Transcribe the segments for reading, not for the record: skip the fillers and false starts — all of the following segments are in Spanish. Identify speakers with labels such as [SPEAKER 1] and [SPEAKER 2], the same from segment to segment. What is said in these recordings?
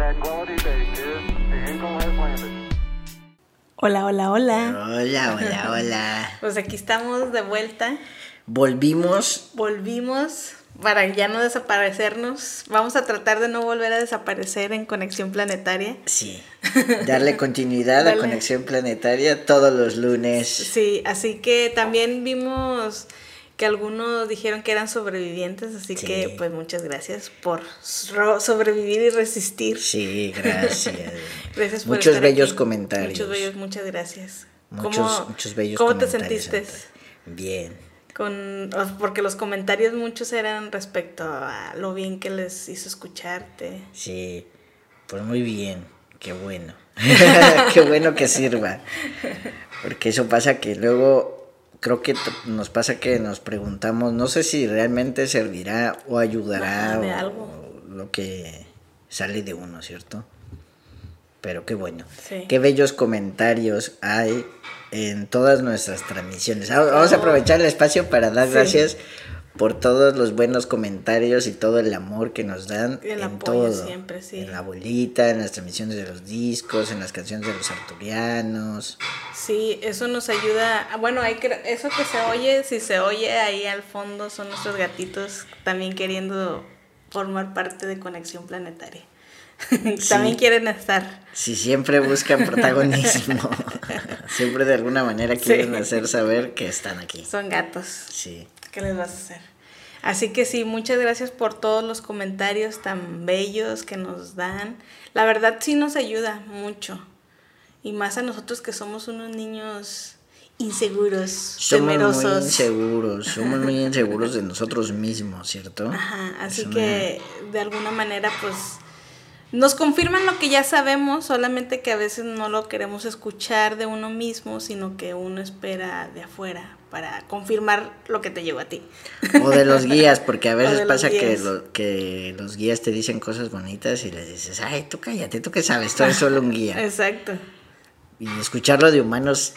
[SPEAKER 1] Tranquility Base here. The Eagle has landed.
[SPEAKER 2] Hola, hola, hola.
[SPEAKER 3] Hola, hola, hola.
[SPEAKER 2] Pues aquí estamos de vuelta.
[SPEAKER 3] Volvimos
[SPEAKER 2] Para ya no desaparecernos. Vamos a tratar de no volver a desaparecer en Conexión Planetaria.
[SPEAKER 3] Sí, darle continuidad a Conexión Planetaria todos los lunes.
[SPEAKER 2] Sí, así que también vimos que algunos dijeron que eran sobrevivientes, así
[SPEAKER 3] Sí.
[SPEAKER 2] que pues muchas gracias por sobrevivir y resistir.
[SPEAKER 3] Sí, gracias.
[SPEAKER 2] Gracias por
[SPEAKER 3] Muchos
[SPEAKER 2] estar
[SPEAKER 3] bellos
[SPEAKER 2] aquí.
[SPEAKER 3] comentarios.
[SPEAKER 2] Muchas gracias.
[SPEAKER 3] Muchos bellos
[SPEAKER 2] ¿Cómo te
[SPEAKER 3] comentarios.
[SPEAKER 2] sentiste?
[SPEAKER 3] Bien.
[SPEAKER 2] Porque los comentarios muchos eran respecto a lo bien que les hizo escucharte.
[SPEAKER 3] Sí, pues muy bien. Qué bueno. Qué bueno que sirva. Porque eso pasa que luego creo que nos pasa que nos preguntamos, no sé si realmente servirá o ayudará
[SPEAKER 2] De
[SPEAKER 3] o
[SPEAKER 2] algo.
[SPEAKER 3] lo que sale de uno, ¿cierto? Pero qué bueno.
[SPEAKER 2] Sí.
[SPEAKER 3] Qué bellos comentarios hay en todas nuestras transmisiones. Vamos a aprovechar el espacio para dar gracias por todos los buenos comentarios y todo el amor que nos dan
[SPEAKER 2] El
[SPEAKER 3] en
[SPEAKER 2] apoyo
[SPEAKER 3] todo.
[SPEAKER 2] siempre, sí.
[SPEAKER 3] En la bolita, en las transmisiones de los discos, en las canciones de los arturianos.
[SPEAKER 2] Sí, eso nos ayuda. Bueno, eso que se oye, si se oye ahí al fondo, son nuestros gatitos también queriendo formar parte de Conexión Planetaria. También quieren estar.
[SPEAKER 3] Sí, siempre buscan protagonismo. Siempre de alguna manera quieren hacer saber que están aquí.
[SPEAKER 2] Son gatos.
[SPEAKER 3] Sí.
[SPEAKER 2] ¿Qué les vas a hacer? Así que sí, muchas gracias por todos los comentarios tan bellos que nos dan. La verdad sí nos ayuda mucho. Y más a nosotros que somos unos niños inseguros, temerosos.
[SPEAKER 3] Somos muy inseguros de nosotros mismos, ¿cierto?
[SPEAKER 2] Ajá, así que de alguna manera pues nos confirman lo que ya sabemos, solamente que a veces no lo queremos escuchar de uno mismo, sino que uno espera de afuera para confirmar lo que te llegó a ti.
[SPEAKER 3] O de los guías, porque a veces pasa
[SPEAKER 2] guías.
[SPEAKER 3] que los guías te dicen cosas bonitas y les dices, ay, tú cállate, tú qué sabes, tú eres solo un guía.
[SPEAKER 2] Exacto.
[SPEAKER 3] Y escucharlo de humanos,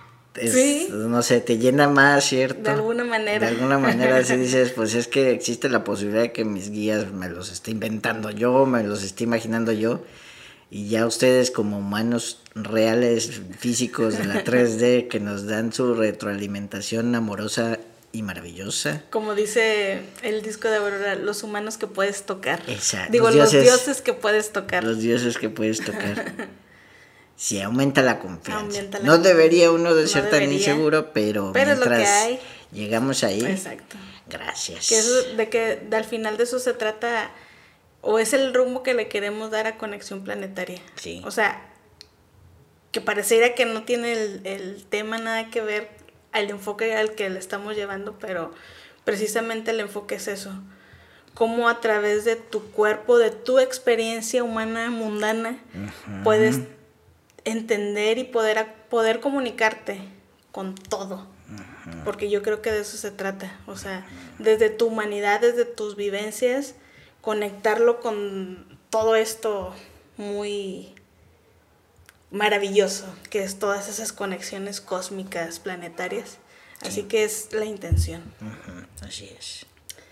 [SPEAKER 3] no sé, te llena más, ¿cierto?
[SPEAKER 2] De alguna manera.
[SPEAKER 3] De alguna manera así dices, pues es que existe la posibilidad de que mis guías me los esté inventando yo, me los esté imaginando yo. Y ya ustedes como humanos reales, físicos de la 3D, que nos dan su retroalimentación amorosa y maravillosa.
[SPEAKER 2] Como dice el disco de Aurora, los humanos que puedes tocar.
[SPEAKER 3] Exacto.
[SPEAKER 2] Digo, los dioses que puedes tocar.
[SPEAKER 3] Los dioses que puedes tocar. Sí, aumenta la confianza.
[SPEAKER 2] No
[SPEAKER 3] debería uno de ser tan inseguro, pero mientras
[SPEAKER 2] es lo que hay.
[SPEAKER 3] Llegamos ahí.
[SPEAKER 2] Exacto.
[SPEAKER 3] Gracias.
[SPEAKER 2] Que eso, al final de eso se trata, o es el rumbo que le queremos dar a Conexión Planetaria.
[SPEAKER 3] Sí.
[SPEAKER 2] O sea, que pareciera que no tiene el tema nada que ver al enfoque al que le estamos llevando, pero precisamente el enfoque es eso. Cómo a través de tu cuerpo, de tu experiencia humana mundana, puedes entender y poder comunicarte con todo. Porque yo creo que de eso se trata. O sea, desde tu humanidad, desde tus vivencias, conectarlo con todo esto muy maravilloso, que es todas esas conexiones cósmicas, planetarias. Así que es la intención.
[SPEAKER 3] Así es.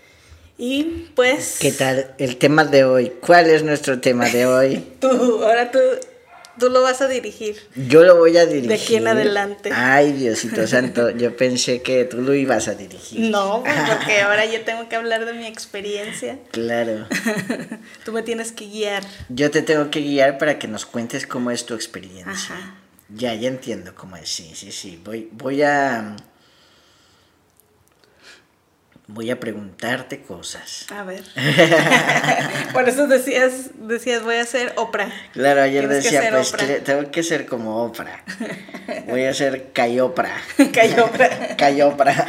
[SPEAKER 2] Y pues...
[SPEAKER 3] ¿Qué tal el tema de hoy? ¿Cuál es nuestro tema de hoy?
[SPEAKER 2] Tú lo vas a dirigir.
[SPEAKER 3] Yo lo voy a dirigir.
[SPEAKER 2] De aquí en adelante.
[SPEAKER 3] Ay, Diosito Santo, yo pensé que tú lo ibas a dirigir.
[SPEAKER 2] No, pues porque ahora yo tengo que hablar de mi experiencia.
[SPEAKER 3] Claro.
[SPEAKER 2] Tú me tienes que guiar.
[SPEAKER 3] Yo te tengo que guiar para que nos cuentes cómo es tu experiencia.
[SPEAKER 2] Ajá.
[SPEAKER 3] Ya entiendo cómo es, sí. Voy a preguntarte cosas.
[SPEAKER 2] A ver. Por eso decías, voy a ser Oprah.
[SPEAKER 3] Claro, ayer
[SPEAKER 2] Tienes
[SPEAKER 3] decía, pues
[SPEAKER 2] Oprah.
[SPEAKER 3] tengo que ser como Oprah. Voy a ser Cayopra.
[SPEAKER 2] Cayopra.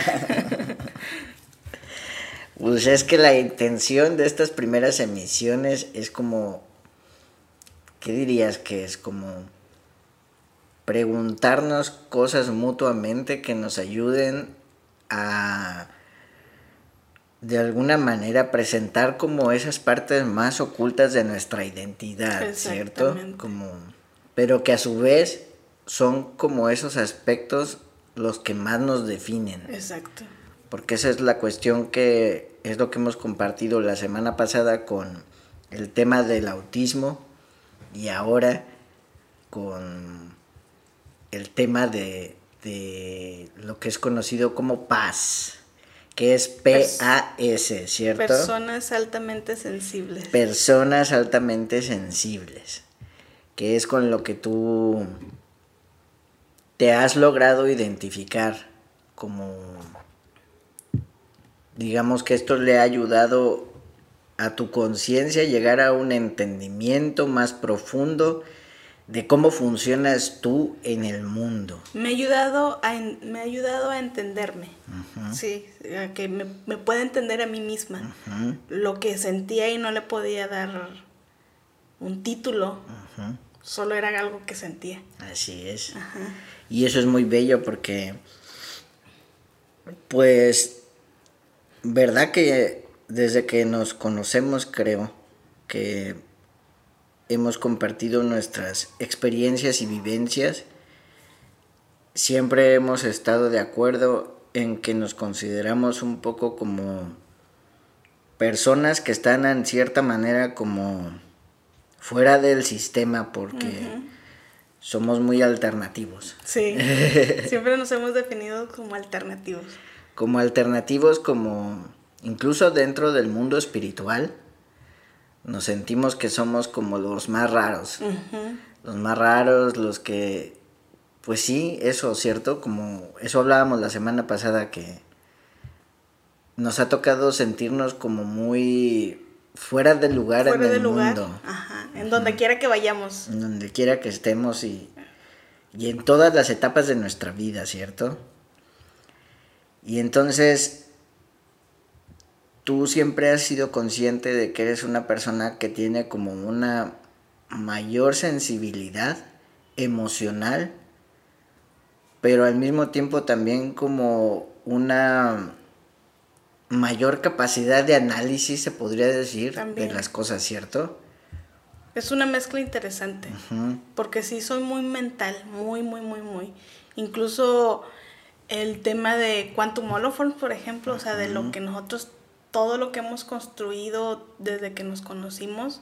[SPEAKER 3] Pues es que la intención de estas primeras emisiones es como, ¿qué dirías que es? Como preguntarnos cosas mutuamente que nos ayuden a, de alguna manera, presentar como esas partes más ocultas de nuestra identidad, ¿cierto? Pero que a su vez son como esos aspectos los que más nos definen.
[SPEAKER 2] Exacto.
[SPEAKER 3] Porque esa es la cuestión, que es lo que hemos compartido la semana pasada con el tema del autismo, y ahora con el tema de lo que es conocido como paz, que es PAS, ¿cierto?
[SPEAKER 2] Personas altamente sensibles.
[SPEAKER 3] Personas altamente sensibles, que es con lo que tú te has logrado identificar como, digamos que esto le ha ayudado a tu conciencia a llegar a un entendimiento más profundo de cómo funcionas tú en el mundo.
[SPEAKER 2] Me ha ayudado a entenderme, sí, a que me pueda entender a mí misma. Lo que sentía y no le podía dar un título, solo era algo que sentía.
[SPEAKER 3] Así es. Y eso es muy bello porque, pues, verdad que desde que nos conocemos creo que hemos compartido nuestras experiencias y vivencias. Siempre hemos estado de acuerdo en que nos consideramos un poco como personas que están en cierta manera como fuera del sistema porque somos muy alternativos.
[SPEAKER 2] Sí, siempre nos hemos definido como alternativos.
[SPEAKER 3] Como alternativos, como incluso dentro del mundo espiritual. Nos sentimos que somos como los más raros. Los más raros, los que... Pues sí, eso, ¿cierto? Como eso hablábamos la semana pasada, que nos ha tocado sentirnos como muy fuera de lugar en el mundo.
[SPEAKER 2] En donde quiera que vayamos.
[SPEAKER 3] En donde quiera que estemos y en todas las etapas de nuestra vida, ¿cierto? Y entonces... Tú siempre has sido consciente de que eres una persona que tiene como una mayor sensibilidad emocional, pero al mismo tiempo también como una mayor capacidad de análisis, se podría decir, también, de las cosas, ¿cierto?
[SPEAKER 2] Es una mezcla interesante, porque sí soy muy mental, muy. Incluso el tema de Quantum Holoforms, por ejemplo, o sea, de lo que nosotros... todo lo que hemos construido desde que nos conocimos,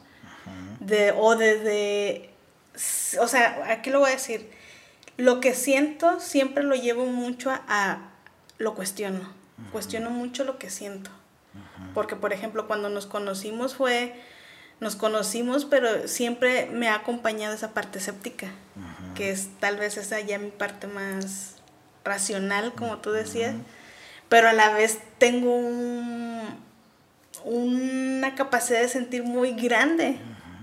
[SPEAKER 2] o sea, aquí lo voy a decir, lo que siento siempre lo llevo mucho lo cuestiono, cuestiono mucho lo que siento, porque por ejemplo cuando nos conocimos, pero siempre me ha acompañado esa parte escéptica, que es tal vez esa ya mi parte más racional, como tú decías, pero a la vez tengo una capacidad de sentir muy grande.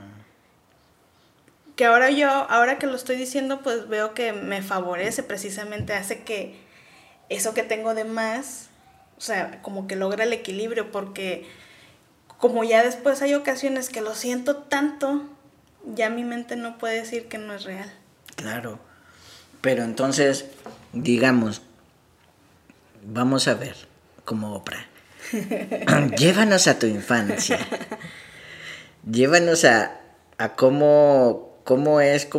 [SPEAKER 2] Que ahora que lo estoy diciendo, pues veo que me favorece, precisamente hace que eso que tengo de más, o sea, como que logra el equilibrio, porque como ya después hay ocasiones que lo siento tanto, ya mi mente no puede decir que no es real.
[SPEAKER 3] Claro, pero entonces, digamos, vamos a ver, como Oprah. Llévanos a tu infancia. Llévanos a cómo es,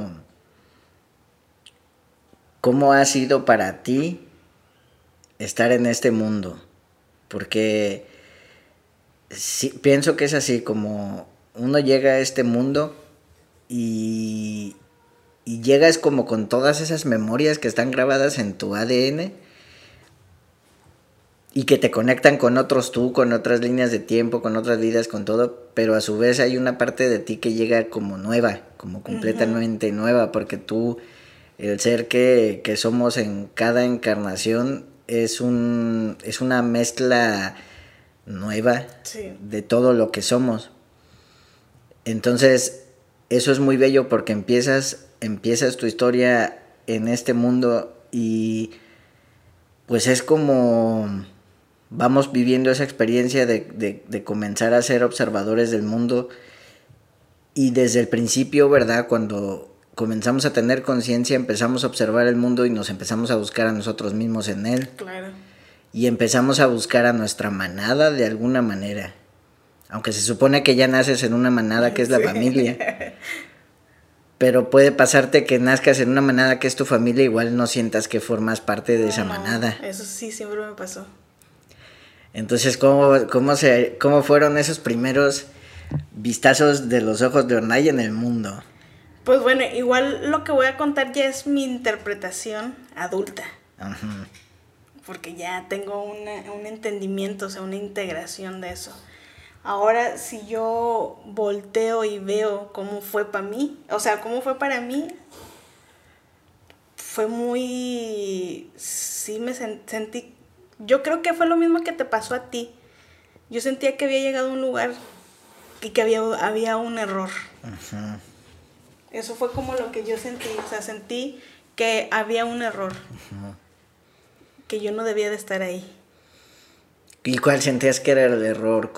[SPEAKER 3] cómo ha sido para ti estar en este mundo. Porque sí, pienso que es así, como uno llega a este mundo y llegas como con todas esas memorias que están grabadas en tu ADN y que te conectan con otros tú, con otras líneas de tiempo, con otras vidas, con todo, pero a su vez hay una parte de ti que llega como nueva, como completamente nueva, porque tú, el ser que somos en cada encarnación es una mezcla nueva de todo lo que somos. Entonces, eso es muy bello porque empiezas tu historia en este mundo y pues es como vamos viviendo esa experiencia de comenzar a ser observadores del mundo y desde el principio, ¿verdad? Cuando comenzamos a tener conciencia, empezamos a observar el mundo y nos empezamos a buscar a nosotros mismos en él.
[SPEAKER 2] Claro.
[SPEAKER 3] Y empezamos a buscar a nuestra manada de alguna manera. Aunque se supone que ya naces en una manada que es la familia. Pero puede pasarte que nazcas en una manada que es tu familia, igual no sientas que formas parte de esa manada.
[SPEAKER 2] Eso sí, siempre me pasó.
[SPEAKER 3] Entonces, ¿cómo fueron esos primeros vistazos de los ojos de Ornay en el mundo?
[SPEAKER 2] Pues bueno, igual lo que voy a contar ya es mi interpretación adulta.
[SPEAKER 3] Ajá.
[SPEAKER 2] Porque ya tengo un entendimiento, o sea, una integración de eso. Ahora, si yo volteo y veo cómo fue para mí, o sea, cómo fue para mí, fue muy... Sí me sentí... Yo creo que fue lo mismo que te pasó a ti. Yo sentía que había llegado a un lugar y que había un error.
[SPEAKER 3] Ajá.
[SPEAKER 2] Eso fue como lo que yo sentí, o sea, sentí que había un error.
[SPEAKER 3] Ajá.
[SPEAKER 2] Que yo no debía de estar ahí.
[SPEAKER 3] ¿Y cuál sentías que era el error?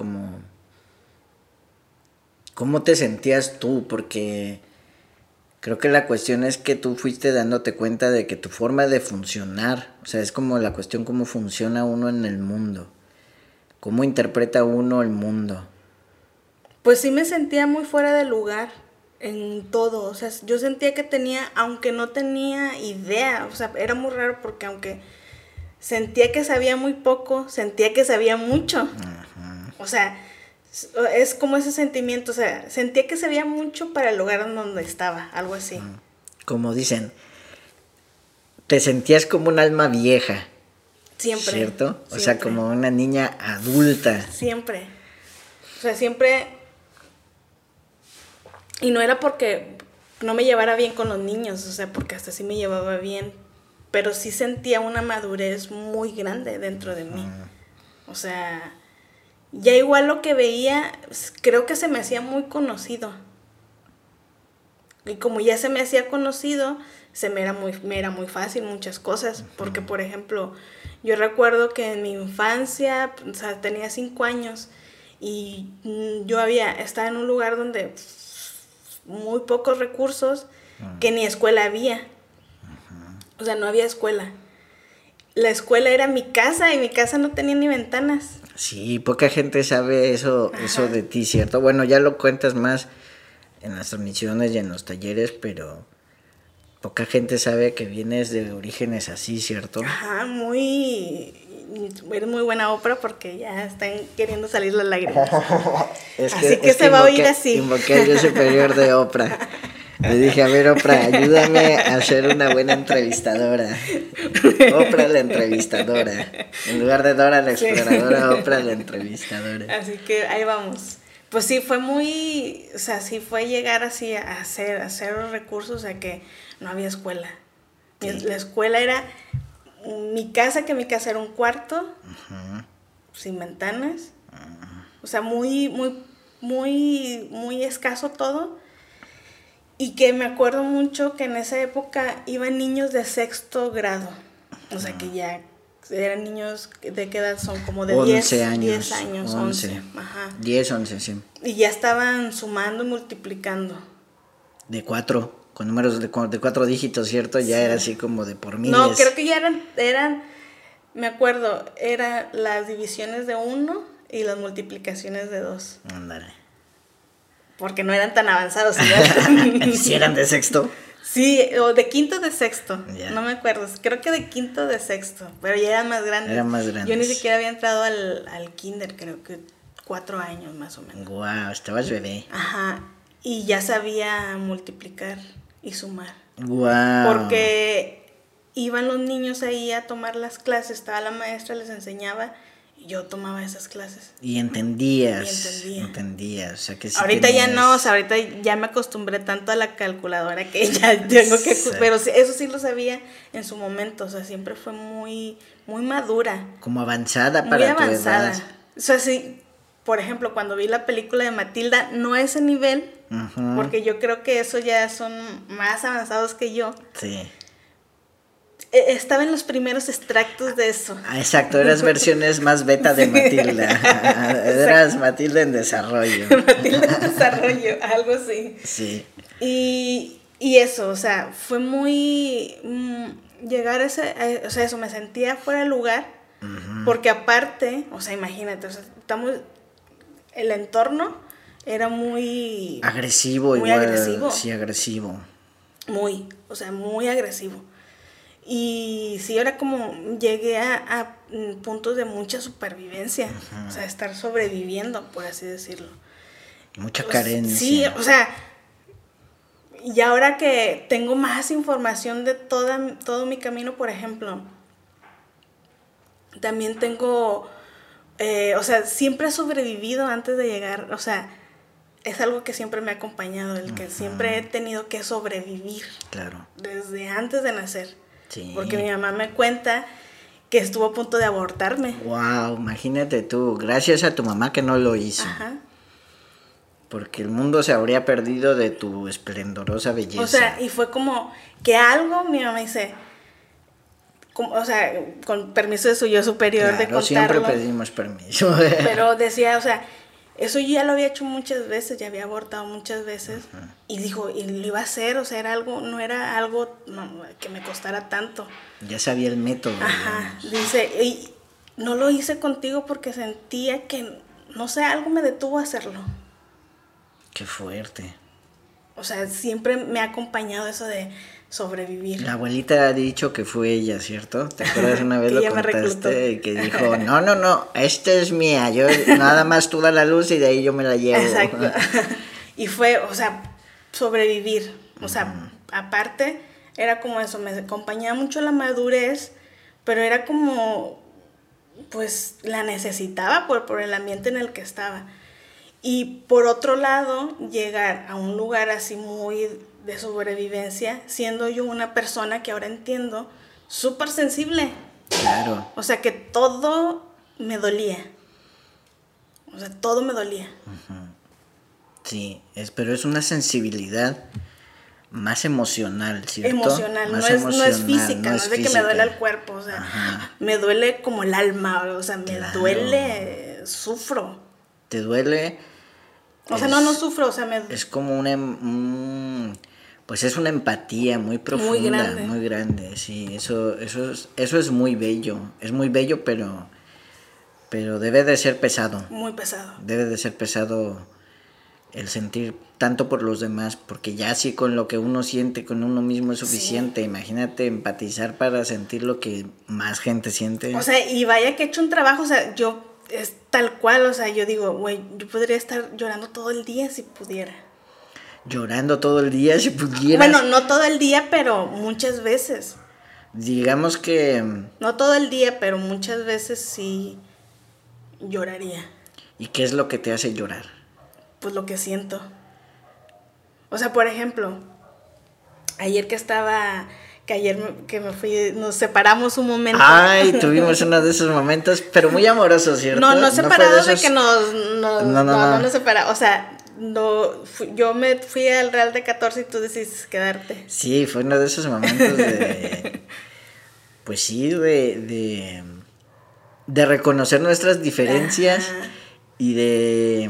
[SPEAKER 3] ¿Cómo te sentías tú? Porque creo que la cuestión es que tú fuiste dándote cuenta de que tu forma de funcionar, o sea, es como la cuestión cómo funciona uno en el mundo, cómo interpreta uno el mundo.
[SPEAKER 2] Pues sí me sentía muy fuera de lugar en todo, o sea, yo sentía que tenía, aunque no tenía idea, o sea, era muy raro porque aunque sentía que sabía muy poco, sentía que sabía mucho.
[SPEAKER 3] Ajá.
[SPEAKER 2] O sea, es como ese sentimiento, o sea, sentía que sabía mucho para el lugar en donde estaba, algo así.
[SPEAKER 3] Como dicen, te sentías como un alma vieja.
[SPEAKER 2] Siempre.
[SPEAKER 3] ¿Cierto? O sea,
[SPEAKER 2] Siempre.
[SPEAKER 3] como una niña adulta.
[SPEAKER 2] Siempre. O sea, siempre. Y no era porque no me llevara bien con los niños, o sea, porque hasta sí me llevaba bien. Pero sí sentía una madurez muy grande dentro de mí. O sea, ya igual lo que veía, creo que se me hacía muy conocido. Y como ya se me hacía conocido, me era muy fácil muchas cosas. Porque, por ejemplo, yo recuerdo que en mi infancia, o sea, tenía 5 años y yo estaba en un lugar donde muy pocos recursos, que ni escuela había. O sea, no había escuela. La escuela era mi casa y mi casa no tenía ni ventanas.
[SPEAKER 3] Sí, poca gente sabe eso de ti, ¿cierto? Bueno, ya lo cuentas más en las transmisiones y en los talleres, pero poca gente sabe que vienes de orígenes así, ¿cierto?
[SPEAKER 2] Ajá, eres muy buena Oprah porque ya están queriendo salir las lágrimas. Así que se va a oír así.
[SPEAKER 3] Invoqué al yo superior de Oprah. Le dije, a ver, Oprah, ayúdame a ser una buena entrevistadora. Oprah la entrevistadora. En lugar de Dora la exploradora, Oprah la entrevistadora.
[SPEAKER 2] Así que ahí vamos. Pues sí, fue muy, o sea, sí fue llegar así a hacer los recursos, o sea que no había escuela.
[SPEAKER 3] Sí.
[SPEAKER 2] La escuela era mi casa, que mi casa era un cuarto, sin ventanas. O sea, muy, muy, muy, muy escaso todo. Y que me acuerdo mucho que en esa época iban niños de 6º grado. O sea, que ya eran niños, ¿de qué edad son? Como de
[SPEAKER 3] 11 años.
[SPEAKER 2] 10 años, 11. Ajá.
[SPEAKER 3] 10, 11, sí.
[SPEAKER 2] Y ya estaban sumando y multiplicando.
[SPEAKER 3] De 4, con números de 4 dígitos, ¿cierto? Ya era así como de por miles.
[SPEAKER 2] No, creo que ya eran, me acuerdo, eran las divisiones de 1 y las multiplicaciones de 2.
[SPEAKER 3] Ándale.
[SPEAKER 2] Porque no eran tan avanzados.
[SPEAKER 3] ¿Sí eran de 6º?
[SPEAKER 2] Sí, o de 5º de 6º,
[SPEAKER 3] Ya.
[SPEAKER 2] no me acuerdo, creo que de 5º de 6º, pero ya eran más grandes.
[SPEAKER 3] Eran más grandes.
[SPEAKER 2] Yo ni siquiera había entrado al kinder, creo que 4 años más o menos.
[SPEAKER 3] Guau, estabas bebé.
[SPEAKER 2] Ajá, y ya sabía multiplicar y sumar.
[SPEAKER 3] Guau.
[SPEAKER 2] Porque iban los niños ahí a tomar las clases, estaba la maestra, les enseñaba y yo tomaba esas clases.
[SPEAKER 3] Y entendías.
[SPEAKER 2] Y entendía.
[SPEAKER 3] Entendías, o sea que sí
[SPEAKER 2] Ahorita ya
[SPEAKER 3] tenías-
[SPEAKER 2] no, o sea, ahorita ya me acostumbré tanto a la calculadora que ya tengo que...
[SPEAKER 3] Sí.
[SPEAKER 2] Pero eso sí lo sabía en su momento, o sea, siempre fue muy, muy madura,
[SPEAKER 3] Como avanzada
[SPEAKER 2] muy
[SPEAKER 3] para tu
[SPEAKER 2] avanzada.
[SPEAKER 3] edad.
[SPEAKER 2] O sea, sí, por ejemplo, cuando vi la película de Matilda, no a ese nivel,
[SPEAKER 3] Ujú.
[SPEAKER 2] porque yo creo que eso ya son más avanzados que yo.
[SPEAKER 3] Sí.
[SPEAKER 2] Estaba en los primeros extractos de eso.
[SPEAKER 3] Ah, exacto, eras versiones más beta de Matilda. Eras Matilda en desarrollo.
[SPEAKER 2] Matilda en desarrollo, algo así.
[SPEAKER 3] Sí.
[SPEAKER 2] Y eso, o sea, fue muy... llegar a o sea, eso, me sentía fuera de lugar, porque aparte, o sea, imagínate, o sea, el entorno era muy...
[SPEAKER 3] Agresivo
[SPEAKER 2] muy
[SPEAKER 3] igual.
[SPEAKER 2] agresivo.
[SPEAKER 3] Sí, agresivo.
[SPEAKER 2] Muy, o sea, muy agresivo. Y sí, ahora como llegué a puntos de mucha supervivencia, o sea, estar sobreviviendo, por así decirlo.
[SPEAKER 3] Mucha
[SPEAKER 2] Pues,
[SPEAKER 3] carencia.
[SPEAKER 2] sí, o sea, Y ahora que tengo más información de todo mi camino, por ejemplo, también tengo, o sea, siempre he sobrevivido antes de llegar, o sea, es algo que siempre me ha acompañado, el que siempre he tenido que sobrevivir.
[SPEAKER 3] Claro.
[SPEAKER 2] Desde antes de nacer.
[SPEAKER 3] Sí.
[SPEAKER 2] Porque mi mamá me cuenta que estuvo a punto de abortarme.
[SPEAKER 3] Wow, imagínate tú, gracias a tu mamá que no lo hizo.
[SPEAKER 2] Ajá.
[SPEAKER 3] Porque el mundo se habría perdido de tu esplendorosa belleza.
[SPEAKER 2] O sea, y fue como que algo, mi mamá dice, como, o sea, con permiso de su yo superior de
[SPEAKER 3] claro,
[SPEAKER 2] contarlo.
[SPEAKER 3] siempre pedimos permiso.
[SPEAKER 2] Pero decía, o sea, eso yo ya lo había hecho muchas veces, ya había abortado muchas veces. Uh-huh. Y dijo, y lo iba a hacer, o sea, era algo, no era algo que me costara tanto.
[SPEAKER 3] Ya sabía el método.
[SPEAKER 2] Ajá, digamos. Dice, y no lo hice contigo porque sentía que, no sé, algo me detuvo a hacerlo.
[SPEAKER 3] Qué fuerte.
[SPEAKER 2] O sea, siempre me ha acompañado eso de sobrevivir.
[SPEAKER 3] La abuelita ha dicho que fue ella, ¿cierto? ¿Te acuerdas una vez lo contaste? Y que dijo, no, esta es mía, yo nada más tú da la luz y de ahí yo me la llevo.
[SPEAKER 2] Exacto. Y fue, o sea, sobrevivir. O sea, aparte, era como eso, me acompañaba mucho la madurez, pero era como, pues, la necesitaba por el ambiente en el que estaba. Y por otro lado, llegar a un lugar así muy de sobrevivencia, siendo yo una persona que ahora entiendo, súper sensible.
[SPEAKER 3] Claro.
[SPEAKER 2] O sea, que todo me dolía. O sea, todo me dolía.
[SPEAKER 3] Uh-huh. Sí, pero es una sensibilidad más emocional, ¿cierto?
[SPEAKER 2] Emocional,
[SPEAKER 3] más
[SPEAKER 2] no es física, no es de
[SPEAKER 3] física.
[SPEAKER 2] Que me duele el cuerpo, o sea, ajá, me duele como el alma, o sea, me duele, sufro.
[SPEAKER 3] ¿Te duele?
[SPEAKER 2] O sea, no sufro, o sea,
[SPEAKER 3] es como pues es una empatía muy profunda, muy grande, sí, eso es muy bello, pero debe de ser pesado.
[SPEAKER 2] Muy pesado.
[SPEAKER 3] Debe de ser pesado el sentir tanto por los demás, porque ya así con lo que uno siente con uno mismo es suficiente. Sí. Imagínate empatizar para sentir lo que más gente siente.
[SPEAKER 2] O sea, y vaya que he hecho un trabajo, o sea, yo es tal cual, o sea, yo digo, güey, yo podría estar llorando todo el día si pudiera.
[SPEAKER 3] ¿Llorando todo el día si pudieras?
[SPEAKER 2] Bueno, no todo el día, pero muchas veces.
[SPEAKER 3] Digamos que...
[SPEAKER 2] No todo el día, pero muchas veces sí lloraría.
[SPEAKER 3] ¿Y qué es lo que te hace llorar?
[SPEAKER 2] Pues lo que siento. O sea, por ejemplo, ayer que me fui, nos separamos un momento.
[SPEAKER 3] Ay, tuvimos uno de esos momentos, pero muy amorosos, ¿cierto?
[SPEAKER 2] No separados de que nos separamos, o sea, yo me fui al Real de 14 y tú decidiste quedarte.
[SPEAKER 3] Sí, fue uno de esos momentos de pues sí, de reconocer nuestras diferencias. Ajá. y de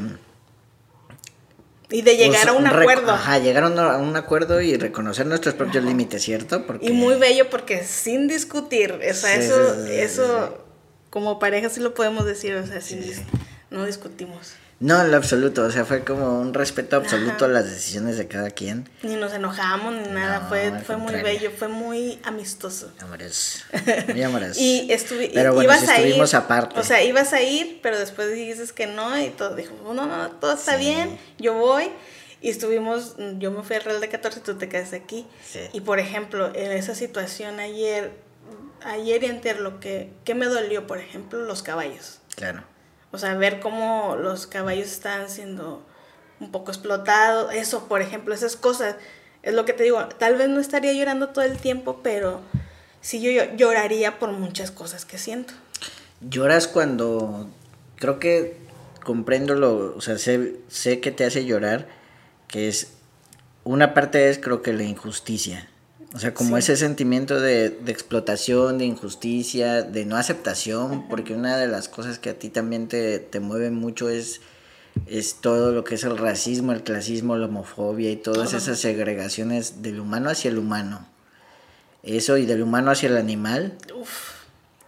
[SPEAKER 2] llegar a un acuerdo.
[SPEAKER 3] Ajá, llegar a un acuerdo y reconocer nuestros propios límites, ¿cierto?
[SPEAKER 2] Porque... Y muy bello porque sin discutir, o sea, eso como pareja sí lo podemos decir, o sea, no discutimos.
[SPEAKER 3] No, en lo absoluto, o sea, fue como un respeto absoluto a las decisiones de cada quien.
[SPEAKER 2] Ni nos enojamos ni nada, fue muy bello, fue muy amistoso.
[SPEAKER 3] Amoroso, muy amoroso.
[SPEAKER 2] Y
[SPEAKER 3] pero bueno,
[SPEAKER 2] ibas
[SPEAKER 3] estuvimos
[SPEAKER 2] a ir,
[SPEAKER 3] aparte.
[SPEAKER 2] O sea, ibas a ir, pero después dijiste que no y todo, dijo, no, todo está bien, yo voy. Y yo me fui al Real de 14 y tú te quedaste aquí.
[SPEAKER 3] Sí.
[SPEAKER 2] Y por ejemplo, en esa situación ayer y antier, ¿qué me dolió? Por ejemplo, los caballos.
[SPEAKER 3] Claro.
[SPEAKER 2] O sea, ver cómo los caballos están siendo un poco explotados. Eso, por ejemplo, esas cosas. Es lo que te digo. Tal vez no estaría llorando todo el tiempo, pero sí yo lloraría por muchas cosas que siento.
[SPEAKER 3] Lloras cuando... Creo que comprendo o sea, sé que te hace llorar, que es... Una parte es, creo que la injusticia. O sea, como ese sentimiento de explotación, de injusticia, de no aceptación, uh-huh. Porque una de las cosas que a ti también te mueve mucho es todo lo que es el racismo, el clasismo, la homofobia y todas esas segregaciones del humano hacia el humano. Eso y del humano hacia el animal.
[SPEAKER 2] Uf.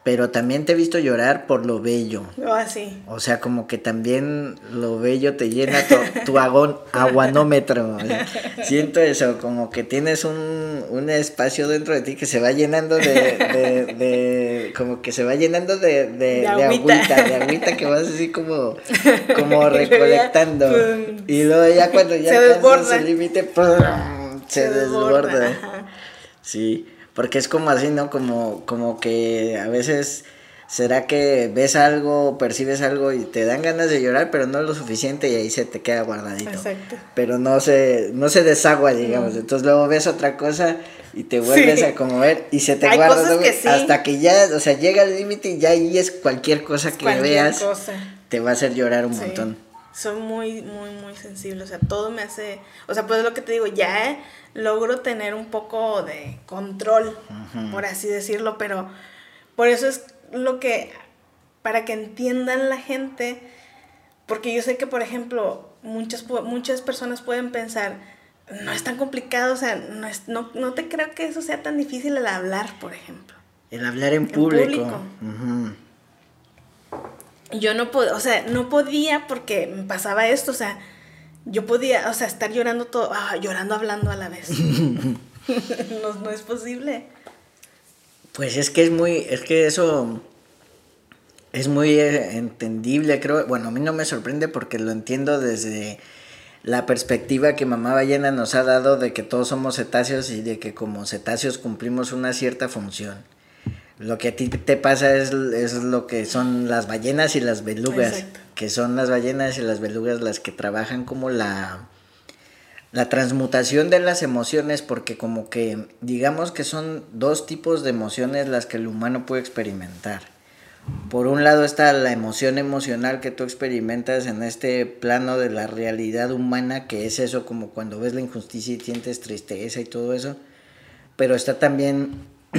[SPEAKER 3] pero también te he visto llorar por lo bello.
[SPEAKER 2] O así.
[SPEAKER 3] O sea, como que también lo bello te llena tu aguanómetro. Siento eso, como que tienes un espacio dentro de ti que se va llenando como que se va llenando de agüita, que vas así como recolectando. Y luego ya cuando ya alcanzas el límite, se desborda.
[SPEAKER 2] Ajá.
[SPEAKER 3] Sí, porque es como así, ¿no? Como que a veces será que ves algo, percibes algo y te dan ganas de llorar, pero no lo suficiente y ahí se te queda guardadito.
[SPEAKER 2] Exacto.
[SPEAKER 3] Pero no se desagua, digamos. Entonces luego ves otra cosa y te vuelves a conmover y se te
[SPEAKER 2] Hay
[SPEAKER 3] guarda,
[SPEAKER 2] cosas
[SPEAKER 3] ¿no?
[SPEAKER 2] que sí.
[SPEAKER 3] Hasta que ya, o sea, llega el límite y ya ahí es cualquier cosa que veas,
[SPEAKER 2] cosa.
[SPEAKER 3] te va a hacer llorar un
[SPEAKER 2] Sí.
[SPEAKER 3] montón.
[SPEAKER 2] Soy muy, muy, muy sensible, o sea, todo me hace, o sea, pues lo que te digo, ya logro tener un poco de control, por así decirlo, pero por eso es lo que, para que entiendan la gente, porque yo sé que, por ejemplo, muchas personas pueden pensar, no es tan complicado, o sea, no te creo que eso sea tan difícil el hablar, por ejemplo.
[SPEAKER 3] El hablar en público.
[SPEAKER 2] Público. Yo no podía, o sea, no podía porque me pasaba esto, o sea, yo podía, o sea, estar llorando llorando, hablando a la vez. No es posible.
[SPEAKER 3] Pues es que eso es muy entendible, creo. Bueno, a mí no me sorprende porque lo entiendo desde la perspectiva que Mamá Ballena nos ha dado de que todos somos cetáceos y de que como cetáceos cumplimos una cierta función. Lo que a ti te pasa es lo que son las ballenas y las belugas.
[SPEAKER 2] Exacto.
[SPEAKER 3] Que son las ballenas y las belugas las que trabajan como la transmutación de las emociones, porque como que digamos que son dos tipos de emociones las que el humano puede experimentar. Por un lado está la emoción emocional que tú experimentas en este plano de la realidad humana, que es eso, como cuando ves la injusticia y sientes tristeza y todo eso. Pero está también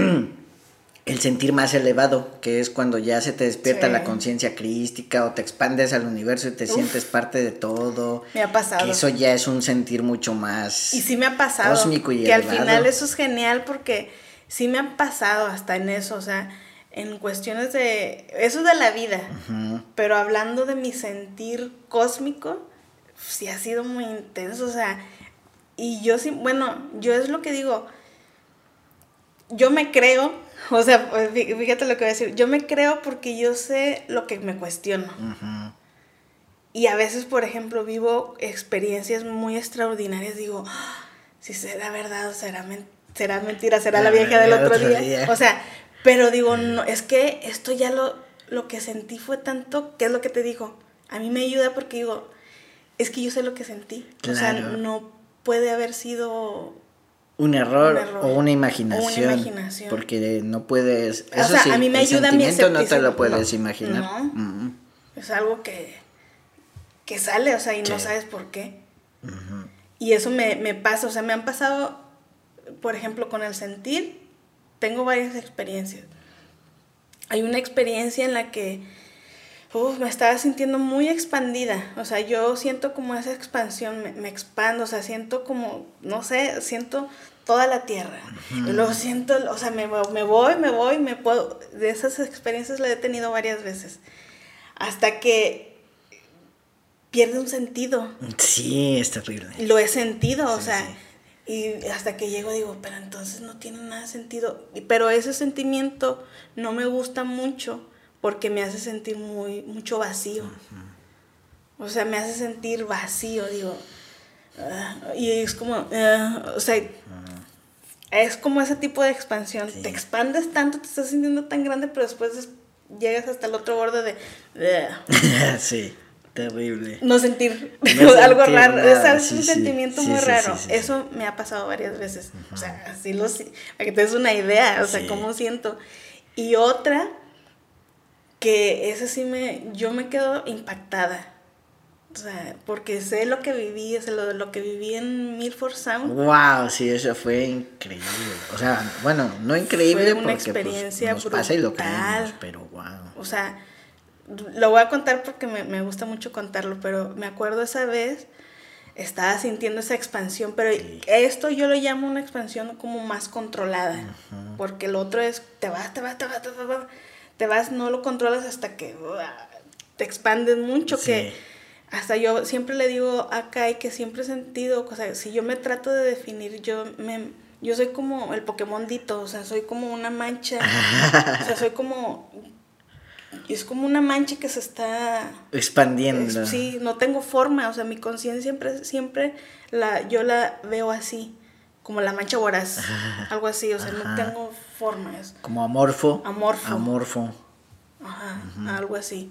[SPEAKER 3] el sentir más elevado, que es cuando ya se te despierta la conciencia crística o te expandes al universo y te sientes parte de todo.
[SPEAKER 2] Me ha pasado.
[SPEAKER 3] Que eso ya es un sentir mucho más
[SPEAKER 2] y sí me ha pasado,
[SPEAKER 3] cósmico y
[SPEAKER 2] que
[SPEAKER 3] elevado.
[SPEAKER 2] Al final eso es genial porque sí me han pasado hasta en eso, o sea, en cuestiones de eso de la vida, pero hablando de mi sentir cósmico, sí ha sido muy intenso, o sea, y yo sí, bueno, yo es lo que digo, yo me creo, o sea, fíjate lo que voy a decir, yo me creo porque yo sé lo que me cuestiono. Y a veces, por ejemplo, vivo experiencias muy extraordinarias, digo, si será verdad o será mentira, será la vieja del otro día. O sea, pero digo, no, es que esto ya lo que sentí fue tanto, ¿qué es lo que te digo? A mí me ayuda porque digo, es que yo sé lo que sentí.
[SPEAKER 3] Claro.
[SPEAKER 2] O sea, no puede haber sido
[SPEAKER 3] un error o una imaginación. Porque no puedes.
[SPEAKER 2] O sea, sí, a mí me ayuda mi escepticismo.
[SPEAKER 3] No te lo puedes imaginar.
[SPEAKER 2] No. Es algo que sale, o sea, y no sabes por qué. Y eso me pasa, o sea, me han pasado, por ejemplo, con el sentir, tengo varias experiencias. Hay una experiencia en la que me estaba sintiendo muy expandida, o sea, yo siento como esa expansión, me expando, o sea, siento como, no sé, siento toda la tierra. Y luego siento, o sea, me puedo, de esas experiencias las he tenido varias veces, hasta que pierde un sentido.
[SPEAKER 3] Sí, es terrible.
[SPEAKER 2] Lo he sentido,
[SPEAKER 3] sí,
[SPEAKER 2] o sea, y hasta que llego digo, pero entonces no tiene nada de sentido. Pero ese sentimiento no me gusta mucho porque me hace sentir mucho vacío. O sea, me hace sentir vacío, digo. Y es como, o sea, es como ese tipo de expansión. Sí. Te expandes tanto, te estás sintiendo tan grande, pero después llegas hasta el otro borde de...
[SPEAKER 3] Sí. Terrible.
[SPEAKER 2] No sentir algo raro. Nada. Es un sentimiento muy raro. Eso me ha pasado varias veces. O sea, así para que te des una idea, o sea, cómo siento. Y otra, que esa sí yo me quedo impactada. O sea, porque sé lo que viví, lo que viví en Milford Sound.
[SPEAKER 3] Wow, sí, eso fue increíble. O sea, bueno, no increíble
[SPEAKER 2] fue una
[SPEAKER 3] porque
[SPEAKER 2] experiencia
[SPEAKER 3] nos pasa y lo creemos, pero wow.
[SPEAKER 2] O sea, lo voy a contar porque me gusta mucho contarlo, pero me acuerdo esa vez, estaba sintiendo esa expansión, pero esto yo lo llamo una expansión como más controlada, porque el otro es, te te vas, no lo controlas hasta que te expandes mucho,
[SPEAKER 3] Sí.
[SPEAKER 2] que hasta yo siempre le digo a Kai que siempre he sentido, o sea, si yo me trato de definir, yo soy como el Pokémondito, o sea, soy como una mancha, o sea, es como una mancha que se está
[SPEAKER 3] Expandiendo.
[SPEAKER 2] sí, no tengo forma, o sea, mi conciencia siempre yo la veo así, como la mancha voraz, algo así, o sea, no tengo forma, es
[SPEAKER 3] Como amorfo.
[SPEAKER 2] Amorfo.
[SPEAKER 3] Amorfo.
[SPEAKER 2] algo así.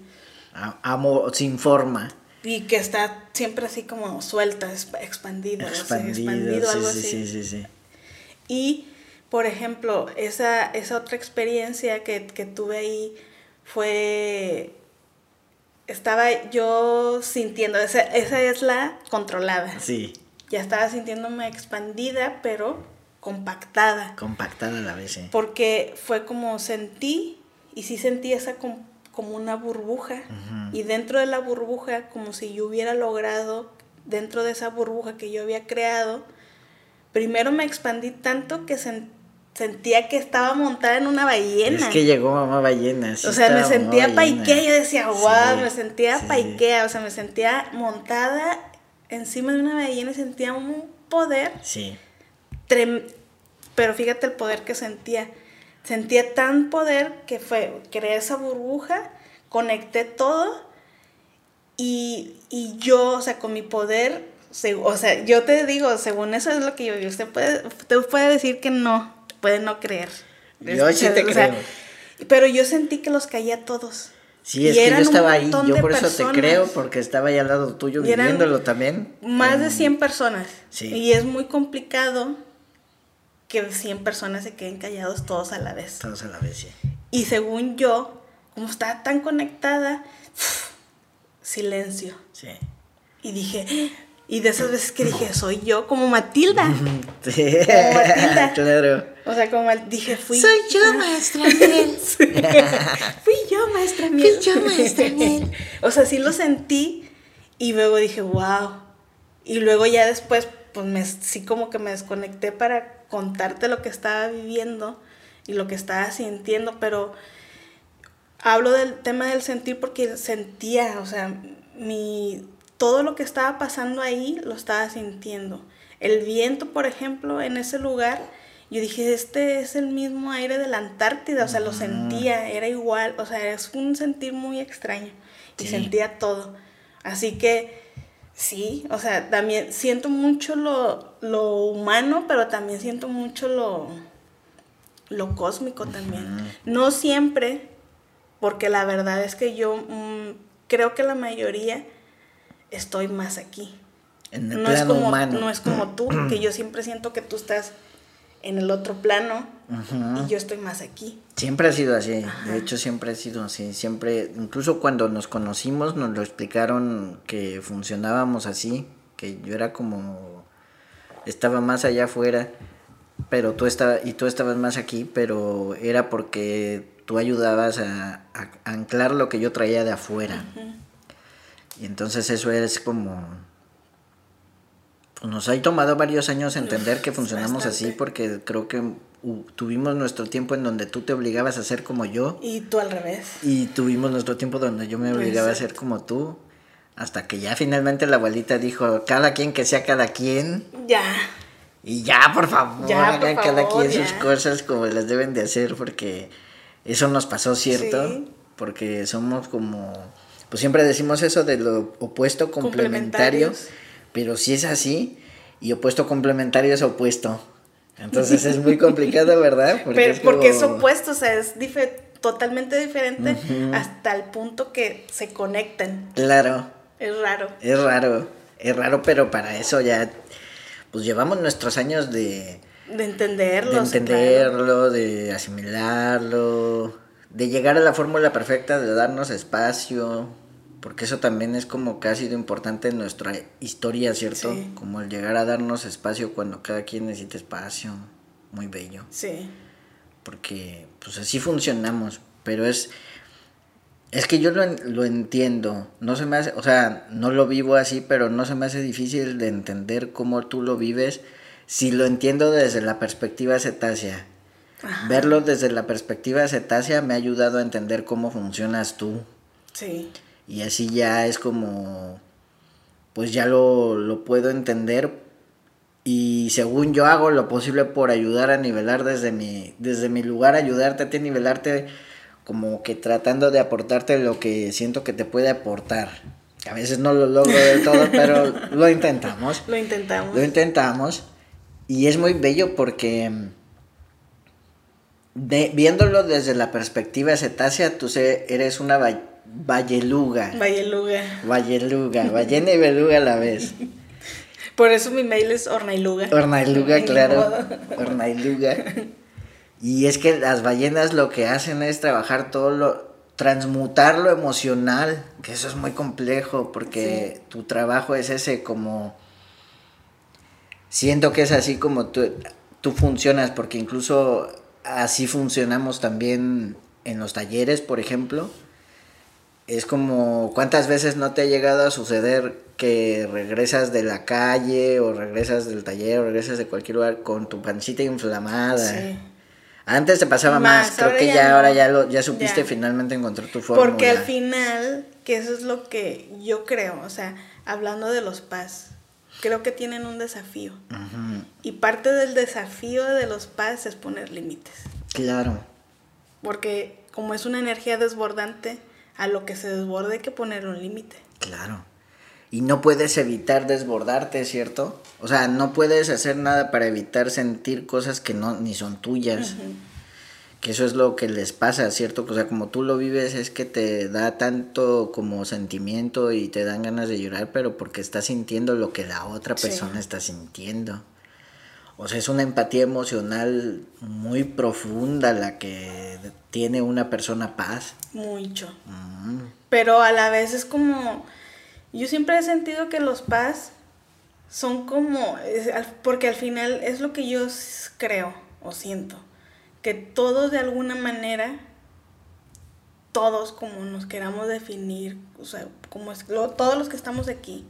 [SPEAKER 3] Sin forma.
[SPEAKER 2] Y que está siempre así como suelta, expandida, o sea, expandido,
[SPEAKER 3] sí,
[SPEAKER 2] algo
[SPEAKER 3] sí,
[SPEAKER 2] así.
[SPEAKER 3] sí.
[SPEAKER 2] Y, por ejemplo, esa otra experiencia que tuve ahí fue... Estaba yo sintiendo, esa es la controlada.
[SPEAKER 3] Sí,
[SPEAKER 2] Ya estaba sintiéndome expandida, pero compactada.
[SPEAKER 3] compactada a la vez, sí.
[SPEAKER 2] Porque fue como sentí, y sí sentí esa como una burbuja. Y dentro de la burbuja, como si yo hubiera logrado, dentro de esa burbuja que yo había creado, primero me expandí tanto que sentía que estaba montada en una ballena.
[SPEAKER 3] Es que llegó mamá ballena. Sí,
[SPEAKER 2] o sea, me
[SPEAKER 3] estaba mamá
[SPEAKER 2] sentía
[SPEAKER 3] ballena.
[SPEAKER 2] paiquea, yo decía, wow,
[SPEAKER 3] Sí,
[SPEAKER 2] me sentía
[SPEAKER 3] sí,
[SPEAKER 2] paiquea, o sea, me sentía montada encima de una ballena y sentía un poder,
[SPEAKER 3] Sí.
[SPEAKER 2] pero fíjate el poder que sentía. Sentía tan poder que creé esa burbuja, conecté todo y yo, o sea, con mi poder, o sea, yo te digo, según eso es lo que yo vi. Usted puede decir que no, puede no creer.
[SPEAKER 3] Yo sí te
[SPEAKER 2] O sea,
[SPEAKER 3] creo.
[SPEAKER 2] pero yo sentí que los caía todos.
[SPEAKER 3] Sí, es
[SPEAKER 2] Y
[SPEAKER 3] que yo
[SPEAKER 2] eran un
[SPEAKER 3] estaba ahí,
[SPEAKER 2] montón
[SPEAKER 3] yo
[SPEAKER 2] de
[SPEAKER 3] por eso
[SPEAKER 2] personas.
[SPEAKER 3] te creo, porque estaba ahí al lado tuyo
[SPEAKER 2] Y eran
[SPEAKER 3] viviéndolo también.
[SPEAKER 2] Más de 100 personas.
[SPEAKER 3] Sí.
[SPEAKER 2] Y es muy complicado que 100 personas se queden callados todos a la vez.
[SPEAKER 3] Todos a la vez, sí.
[SPEAKER 2] Y según yo, como estaba tan conectada, silencio.
[SPEAKER 3] Sí.
[SPEAKER 2] Y dije, y de esas veces que dije, soy yo, como Matilda.
[SPEAKER 3] Sí.
[SPEAKER 2] Como Matilda.
[SPEAKER 3] Claro.
[SPEAKER 2] O sea, como dije,
[SPEAKER 3] Soy yo, maestra Miel.
[SPEAKER 2] Fui yo, maestra Miel.
[SPEAKER 3] Fui yo, maestra Miel.
[SPEAKER 2] O sea, sí lo sentí y luego dije, wow. Y luego ya después, pues sí como que me desconecté para contarte lo que estaba viviendo y lo que estaba sintiendo, pero hablo del tema del sentir porque sentía, o sea, todo lo que estaba pasando ahí lo estaba sintiendo. El viento, por ejemplo, en ese lugar, yo dije, este es el mismo aire de la Antártida, o sea, lo sentía, era igual, o sea, es un sentir muy extraño y
[SPEAKER 3] Sí.
[SPEAKER 2] sentía todo. Así que sí, o sea, también siento mucho lo humano, pero también siento mucho lo cósmico también. No siempre, porque la verdad es que yo creo que la mayoría estoy más aquí.
[SPEAKER 3] En el plano humano.
[SPEAKER 2] No es como tú, que yo siempre siento que tú estás en el otro plano y yo estoy más aquí.
[SPEAKER 3] Siempre ha sido así, de hecho siempre ha sido así, siempre, incluso cuando nos conocimos nos lo explicaron que funcionábamos así, que yo era como, estaba más allá afuera, pero tú estabas más aquí, pero era porque tú ayudabas a anclar lo que yo traía de afuera. Y entonces eso es como, pues nos ha tomado varios años entender que funcionamos
[SPEAKER 2] Bastante.
[SPEAKER 3] así, porque creo que tuvimos nuestro tiempo en donde tú te obligabas a ser como yo.
[SPEAKER 2] Y tú al revés.
[SPEAKER 3] Y tuvimos nuestro tiempo donde yo me obligaba a ser como tú. Hasta que ya finalmente la abuelita dijo, cada quien que sea cada quien.
[SPEAKER 2] Ya.
[SPEAKER 3] Y ya, por favor,
[SPEAKER 2] Ya, por
[SPEAKER 3] hagan cada
[SPEAKER 2] favor,
[SPEAKER 3] quien
[SPEAKER 2] ya.
[SPEAKER 3] sus cosas como las deben de hacer, porque eso nos pasó, ¿cierto?
[SPEAKER 2] Sí.
[SPEAKER 3] Porque somos como, pues siempre decimos eso de lo opuesto complementario,
[SPEAKER 2] Complementarios.
[SPEAKER 3] pero si es así, y opuesto complementario es opuesto. Entonces es muy complicado, ¿verdad?
[SPEAKER 2] Porque es
[SPEAKER 3] como-
[SPEAKER 2] opuesto, o sea, es totalmente diferente hasta el punto que se conectan.
[SPEAKER 3] Claro,
[SPEAKER 2] Es raro.
[SPEAKER 3] es raro, pero para eso ya, pues llevamos nuestros años de
[SPEAKER 2] De
[SPEAKER 3] entenderlo,
[SPEAKER 2] claro.
[SPEAKER 3] de asimilarlo, de llegar a la fórmula perfecta, de darnos espacio, porque eso también es como que ha sido importante en nuestra historia, ¿cierto?
[SPEAKER 2] Sí.
[SPEAKER 3] Como el llegar a darnos espacio cuando cada quien necesita espacio, muy bello,
[SPEAKER 2] Sí.
[SPEAKER 3] porque pues así funcionamos, pero es que yo lo entiendo, no se me hace, o sea, no lo vivo así, pero no se me hace difícil de entender cómo tú lo vives, si lo entiendo desde la perspectiva cetácea.
[SPEAKER 2] Ajá.
[SPEAKER 3] Verlo desde la perspectiva cetácea me ha ayudado a entender cómo funcionas tú.
[SPEAKER 2] Sí.
[SPEAKER 3] Y así ya es como, pues ya lo puedo entender. Y según yo hago lo posible por ayudar a nivelar desde mi lugar, ayudarte a ti a nivelarte, como que tratando de aportarte lo que siento que te puede aportar. A veces no lo logro del todo, pero lo intentamos.
[SPEAKER 2] Lo intentamos.
[SPEAKER 3] Lo intentamos. Y es muy bello porque viéndolo desde la perspectiva cetácea, tú eres una valleluga.
[SPEAKER 2] Valleluga.
[SPEAKER 3] Ballena y beluga a la vez.
[SPEAKER 2] Por eso mi mail es ornailuga.
[SPEAKER 3] Ornailuga,
[SPEAKER 2] Ni
[SPEAKER 3] claro.
[SPEAKER 2] modo.
[SPEAKER 3] Ornailuga. Y es que las ballenas lo que hacen es trabajar transmutar lo emocional, que eso es muy complejo, porque
[SPEAKER 2] Sí.
[SPEAKER 3] tu trabajo es ese como... Siento que es así como tú funcionas, porque incluso así funcionamos también en los talleres, por ejemplo. Es como, ¿cuántas veces no te ha llegado a suceder que regresas de la calle o regresas del taller o regresas de cualquier lugar con tu pancita inflamada?
[SPEAKER 2] Sí.
[SPEAKER 3] Antes te pasaba más, creo
[SPEAKER 2] ahora
[SPEAKER 3] que
[SPEAKER 2] ya
[SPEAKER 3] ya
[SPEAKER 2] no.
[SPEAKER 3] ahora ya supiste
[SPEAKER 2] Ya.
[SPEAKER 3] finalmente encontrar tu fórmula.
[SPEAKER 2] Porque al final, que eso es lo que yo creo, o sea, hablando de los PAS, creo que tienen un desafío.
[SPEAKER 3] Ujú.
[SPEAKER 2] Y parte del desafío de los PAS es poner límites.
[SPEAKER 3] Claro.
[SPEAKER 2] Porque como es una energía desbordante, a lo que se desborde hay que poner un límite.
[SPEAKER 3] Claro. Y no puedes evitar desbordarte, ¿cierto? O sea, no puedes hacer nada para evitar sentir cosas que no ni son tuyas.
[SPEAKER 2] Ujú.
[SPEAKER 3] Que eso es lo que les pasa, ¿cierto? O sea, como tú lo vives es que te da tanto como sentimiento y te dan ganas de llorar, pero porque estás sintiendo lo que la otra persona
[SPEAKER 2] Sí.
[SPEAKER 3] está sintiendo. O sea, es una empatía emocional muy profunda la que tiene una persona paz.
[SPEAKER 2] Mucho.
[SPEAKER 3] Mm.
[SPEAKER 2] Pero a la vez es como... Yo siempre he sentido que los PAS son como... porque al final es lo que yo creo o siento. Que todos de alguna manera, todos como nos queramos definir, o sea, todos los que estamos aquí,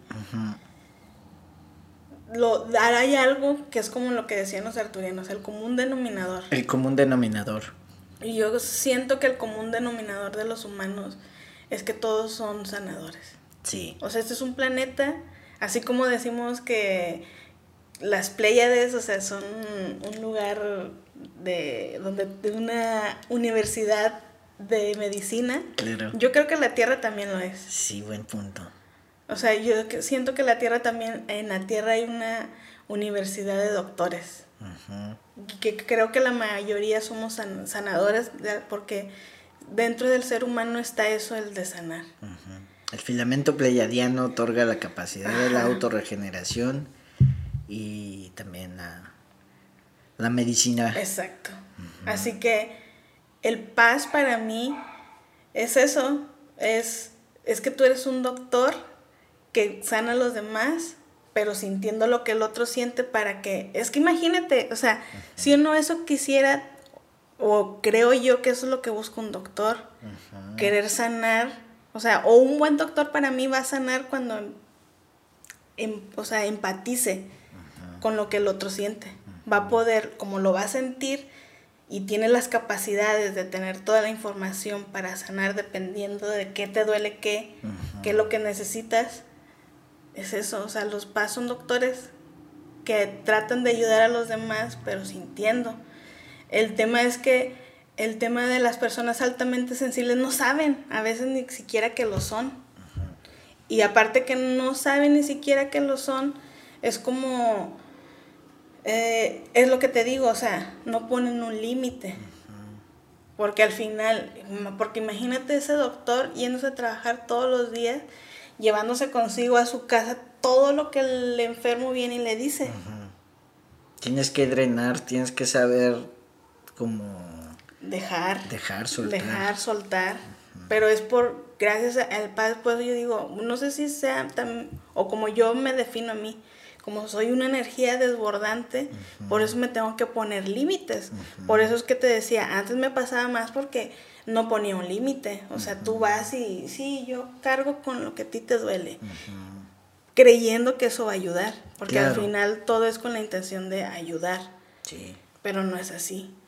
[SPEAKER 2] hay algo que es como lo que decían los arturianos, el común denominador.
[SPEAKER 3] El común denominador.
[SPEAKER 2] Y yo siento que el común denominador de los humanos es que todos son sanadores.
[SPEAKER 3] Sí.
[SPEAKER 2] O sea, este es un planeta, así como decimos que las Pléyades, o sea, son un lugar de una universidad de medicina.
[SPEAKER 3] Claro.
[SPEAKER 2] Yo creo que la Tierra también lo es.
[SPEAKER 3] Sí, buen punto.
[SPEAKER 2] O sea, yo siento que la Tierra también, en la Tierra hay una universidad de doctores.
[SPEAKER 3] Ujú.
[SPEAKER 2] Que creo que la mayoría somos sanadores, porque dentro del ser humano está eso, el de sanar.
[SPEAKER 3] Ujú. El filamento pleiadiano otorga la capacidad de la autorregeneración y también la medicina.
[SPEAKER 2] Exacto. Así que el paz para mí es eso, es que tú eres un doctor que sana a los demás, pero sintiendo lo que el otro siente para que... Es que imagínate, o sea, si uno eso quisiera, o creo yo que eso es lo que busca un doctor, querer sanar. O sea, o un buen doctor para mí va a sanar cuando empatice con lo que el otro siente. Va a poder, como lo va a sentir y tiene las capacidades de tener toda la información para sanar dependiendo de qué te duele qué es lo que necesitas. Es eso, o sea, los PAS son doctores que tratan de ayudar a los demás, pero sintiendo. El tema es que el tema de las personas altamente sensibles no saben, a veces ni siquiera que lo son. Y aparte que no saben ni siquiera que lo son, es como, es lo que te digo, o sea, no ponen un límite. Porque al final, porque imagínate ese doctor yéndose a trabajar todos los días, llevándose consigo a su casa todo lo que el enfermo viene y le dice.
[SPEAKER 3] Tienes que drenar, tienes que saber cómo...
[SPEAKER 2] Dejar, soltar. Pero es gracias al paz, pues yo digo, no sé si sea o como yo me defino a mí, como soy una energía desbordante, por eso me tengo que poner límites. Por eso es que te decía, antes me pasaba más porque no ponía un límite. O sea, tú vas y sí, yo cargo con lo que a ti te duele, creyendo que eso va a ayudar, porque al final todo es con la intención de ayudar.
[SPEAKER 3] Sí.
[SPEAKER 2] Pero no es así.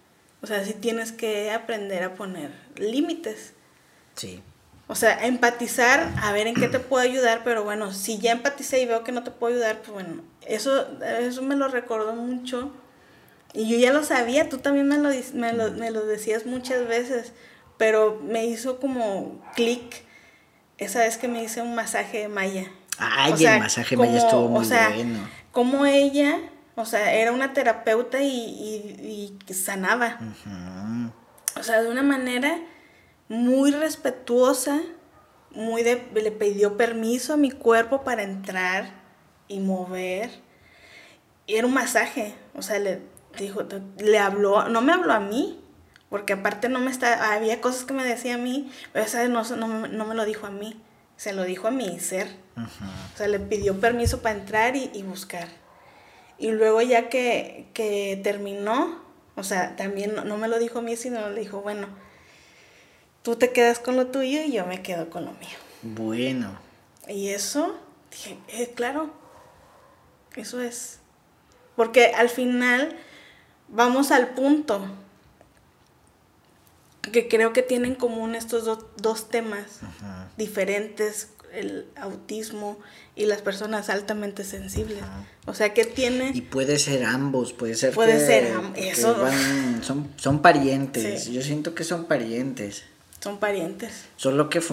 [SPEAKER 2] O sea, sí tienes que aprender a poner límites.
[SPEAKER 3] Sí.
[SPEAKER 2] O sea, empatizar, a ver en qué te puedo ayudar, pero bueno, si ya empaticé y veo que no te puedo ayudar, pues bueno, eso me lo recordó mucho. Y yo ya lo sabía, tú también me lo decías muchas veces, pero me hizo como clic esa vez que me hice un masaje de Maya.
[SPEAKER 3] Ay,
[SPEAKER 2] O sea,
[SPEAKER 3] el masaje Maya estuvo muy
[SPEAKER 2] o sea,
[SPEAKER 3] bueno.
[SPEAKER 2] como ella, o sea, era una terapeuta y sanaba.
[SPEAKER 3] Ujú.
[SPEAKER 2] O sea, de una manera muy respetuosa, le pidió permiso a mi cuerpo para entrar y mover. Y era un masaje, o sea, le habló, no me habló a mí, porque aparte había cosas que me decía a mí, pero esa no me lo dijo a mí, se lo dijo a mi ser.
[SPEAKER 3] Ujú.
[SPEAKER 2] O sea, le pidió permiso para entrar y buscar. Y luego ya que terminó, o sea, también no me lo dijo a mí, sino le dijo, bueno, tú te quedas con lo tuyo y yo me quedo con lo mío.
[SPEAKER 3] Bueno.
[SPEAKER 2] Y eso, dije, claro, eso es. Porque al final vamos al punto que creo que tienen en común estos dos temas
[SPEAKER 3] Ajá.
[SPEAKER 2] diferentes, el autismo y las personas altamente sensibles.
[SPEAKER 3] Ajá.
[SPEAKER 2] O sea, que tiene...
[SPEAKER 3] Y puede ser ambos, puede ser que
[SPEAKER 2] eso.
[SPEAKER 3] son parientes.
[SPEAKER 2] Sí.
[SPEAKER 3] Yo siento que son parientes.
[SPEAKER 2] Son parientes.
[SPEAKER 3] Solo que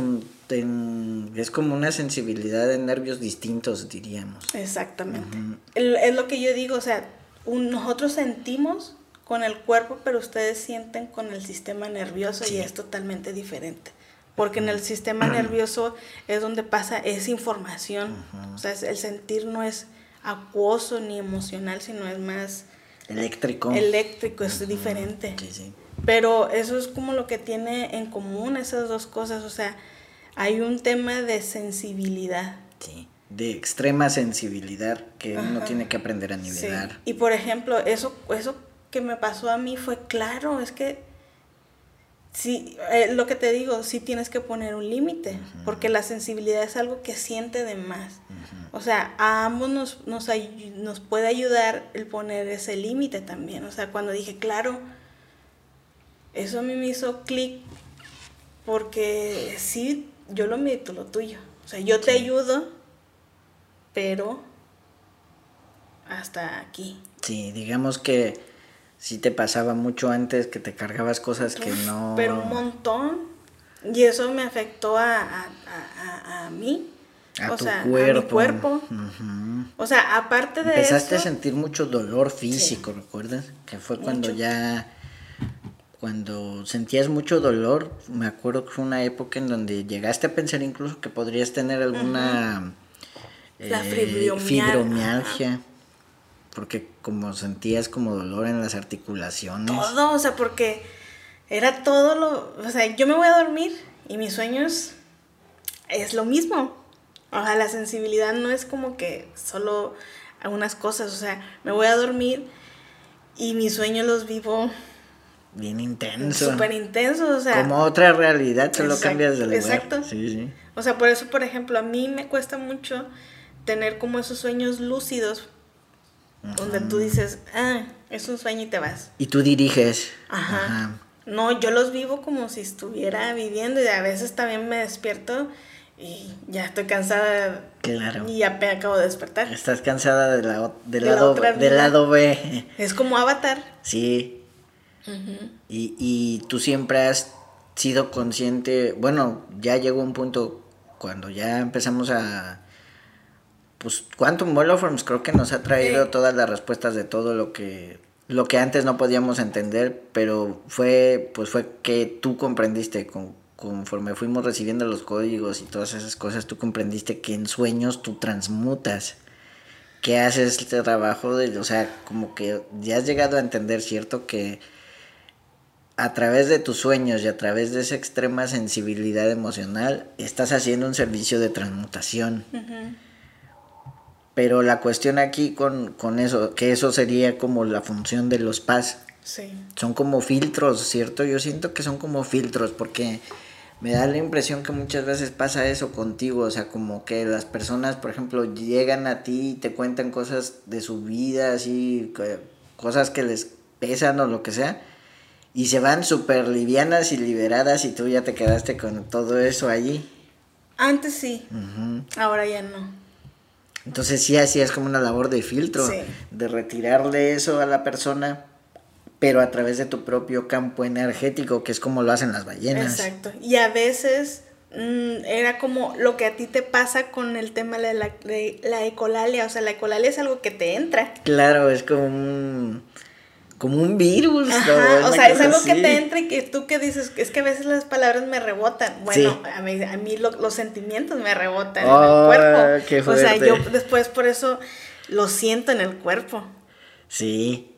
[SPEAKER 3] es como una sensibilidad de nervios distintos, diríamos.
[SPEAKER 2] Exactamente.
[SPEAKER 3] Ujú.
[SPEAKER 2] Es lo que yo digo, o sea, nosotros sentimos con el cuerpo, pero ustedes sienten con el sistema nervioso.
[SPEAKER 3] Sí.
[SPEAKER 2] Y es totalmente diferente. Porque en el sistema nervioso es donde pasa esa información.
[SPEAKER 3] Ujú.
[SPEAKER 2] O sea, el sentir no es acuoso ni emocional, sino es más
[SPEAKER 3] Eléctrico.
[SPEAKER 2] es diferente.
[SPEAKER 3] Sí, sí.
[SPEAKER 2] Pero eso es como lo que tiene en común esas dos cosas. O sea, hay un tema de sensibilidad.
[SPEAKER 3] Sí. De extrema sensibilidad que uno
[SPEAKER 2] Ajá.
[SPEAKER 3] tiene que aprender a
[SPEAKER 2] Sí.
[SPEAKER 3] nivelar.
[SPEAKER 2] Y por ejemplo, eso que me pasó a mí fue claro, es que sí, lo que te digo, sí tienes que poner un límite, porque la sensibilidad es algo que siente de más.
[SPEAKER 3] Ujú.
[SPEAKER 2] O sea, a ambos nos puede ayudar el poner ese límite también. O sea, cuando dije, claro, eso a mí me hizo clic, porque sí, yo lo medito lo tuyo. O sea, yo te ayudo, pero hasta aquí.
[SPEAKER 3] Sí, digamos que sí te pasaba mucho antes que te cargabas cosas que no...
[SPEAKER 2] Pero un montón. Y eso me afectó a mí.
[SPEAKER 3] A
[SPEAKER 2] o
[SPEAKER 3] tu
[SPEAKER 2] sea,
[SPEAKER 3] cuerpo.
[SPEAKER 2] a mi cuerpo.
[SPEAKER 3] Ujú.
[SPEAKER 2] O sea, aparte de
[SPEAKER 3] Empezaste
[SPEAKER 2] eso...
[SPEAKER 3] a sentir mucho dolor físico, ¿recuerdas? Que fue cuando
[SPEAKER 2] Mucho.
[SPEAKER 3] cuando sentías mucho dolor, me acuerdo que fue una época en donde llegaste a pensar incluso que podrías tener alguna
[SPEAKER 2] La fibromialgia.
[SPEAKER 3] fibromialgia, porque como sentías como dolor en las articulaciones.
[SPEAKER 2] Todo, o sea, porque era todo o sea, yo me voy a dormir y mis sueños es lo mismo. O sea, la sensibilidad no es como que solo algunas cosas, o sea, me voy a dormir y mis sueños los vivo
[SPEAKER 3] Bien intenso.
[SPEAKER 2] súper intensos, o sea...
[SPEAKER 3] Como otra realidad, solo
[SPEAKER 2] Exacto,
[SPEAKER 3] cambias de lugar.
[SPEAKER 2] exacto.
[SPEAKER 3] Sí, sí.
[SPEAKER 2] O sea, por eso, por ejemplo, a mí me cuesta mucho tener como esos sueños lúcidos, donde tú dices, es un sueño y te vas.
[SPEAKER 3] Y tú diriges.
[SPEAKER 2] Ajá. No, yo los vivo como si estuviera viviendo y a veces también me despierto y ya estoy cansada.
[SPEAKER 3] Claro.
[SPEAKER 2] Y ya me acabo de despertar.
[SPEAKER 3] Estás cansada del
[SPEAKER 2] otra vida.
[SPEAKER 3] lado B.
[SPEAKER 2] Es como Avatar.
[SPEAKER 3] Sí. Y tú siempre has sido consciente, bueno, ya llegó un punto cuando ya empezamos pues Quantum Holoforms creo que nos ha traído todas las respuestas de todo lo que antes no podíamos entender, pero fue que tú comprendiste conforme fuimos recibiendo los códigos y todas esas cosas, tú comprendiste que en sueños tú transmutas, que haces este trabajo o sea, como que ya has llegado a entender, ¿cierto? Que a través de tus sueños y a través de esa extrema sensibilidad emocional, estás haciendo un servicio de transmutación.
[SPEAKER 2] Uh-huh.
[SPEAKER 3] Pero la cuestión aquí con eso, que eso sería como la función de los PAS.
[SPEAKER 2] Sí.
[SPEAKER 3] Son como filtros, ¿cierto? Yo siento que son como filtros porque me da la impresión que muchas veces pasa eso contigo. O sea, como que las personas, por ejemplo, llegan a ti y te cuentan cosas de su vida, así, cosas que les pesan o lo que sea. Y se van súper livianas y liberadas y tú ya te quedaste con todo eso allí.
[SPEAKER 2] Antes sí,
[SPEAKER 3] Ujú.
[SPEAKER 2] ahora ya no.
[SPEAKER 3] Entonces sí hacías como una labor de filtro,
[SPEAKER 2] Sí.
[SPEAKER 3] de retirarle eso a la persona, pero a través de tu propio campo energético, que es como lo hacen las ballenas.
[SPEAKER 2] Exacto. Y a veces era como lo que a ti te pasa con el tema de la ecolalia. O sea, la ecolalia es algo que te entra.
[SPEAKER 3] Claro, es como un virus. ¿no?
[SPEAKER 2] Ajá, o
[SPEAKER 3] Una
[SPEAKER 2] sea, es
[SPEAKER 3] cosa
[SPEAKER 2] algo que
[SPEAKER 3] así.
[SPEAKER 2] te entra y que tú que dices, es que a veces las palabras me rebotan. Bueno,
[SPEAKER 3] Sí.
[SPEAKER 2] a mí los sentimientos me rebotan en
[SPEAKER 3] Oh,
[SPEAKER 2] el cuerpo.
[SPEAKER 3] qué
[SPEAKER 2] O sea,
[SPEAKER 3] fuerte.
[SPEAKER 2] yo después por eso lo siento en el cuerpo.
[SPEAKER 3] Sí.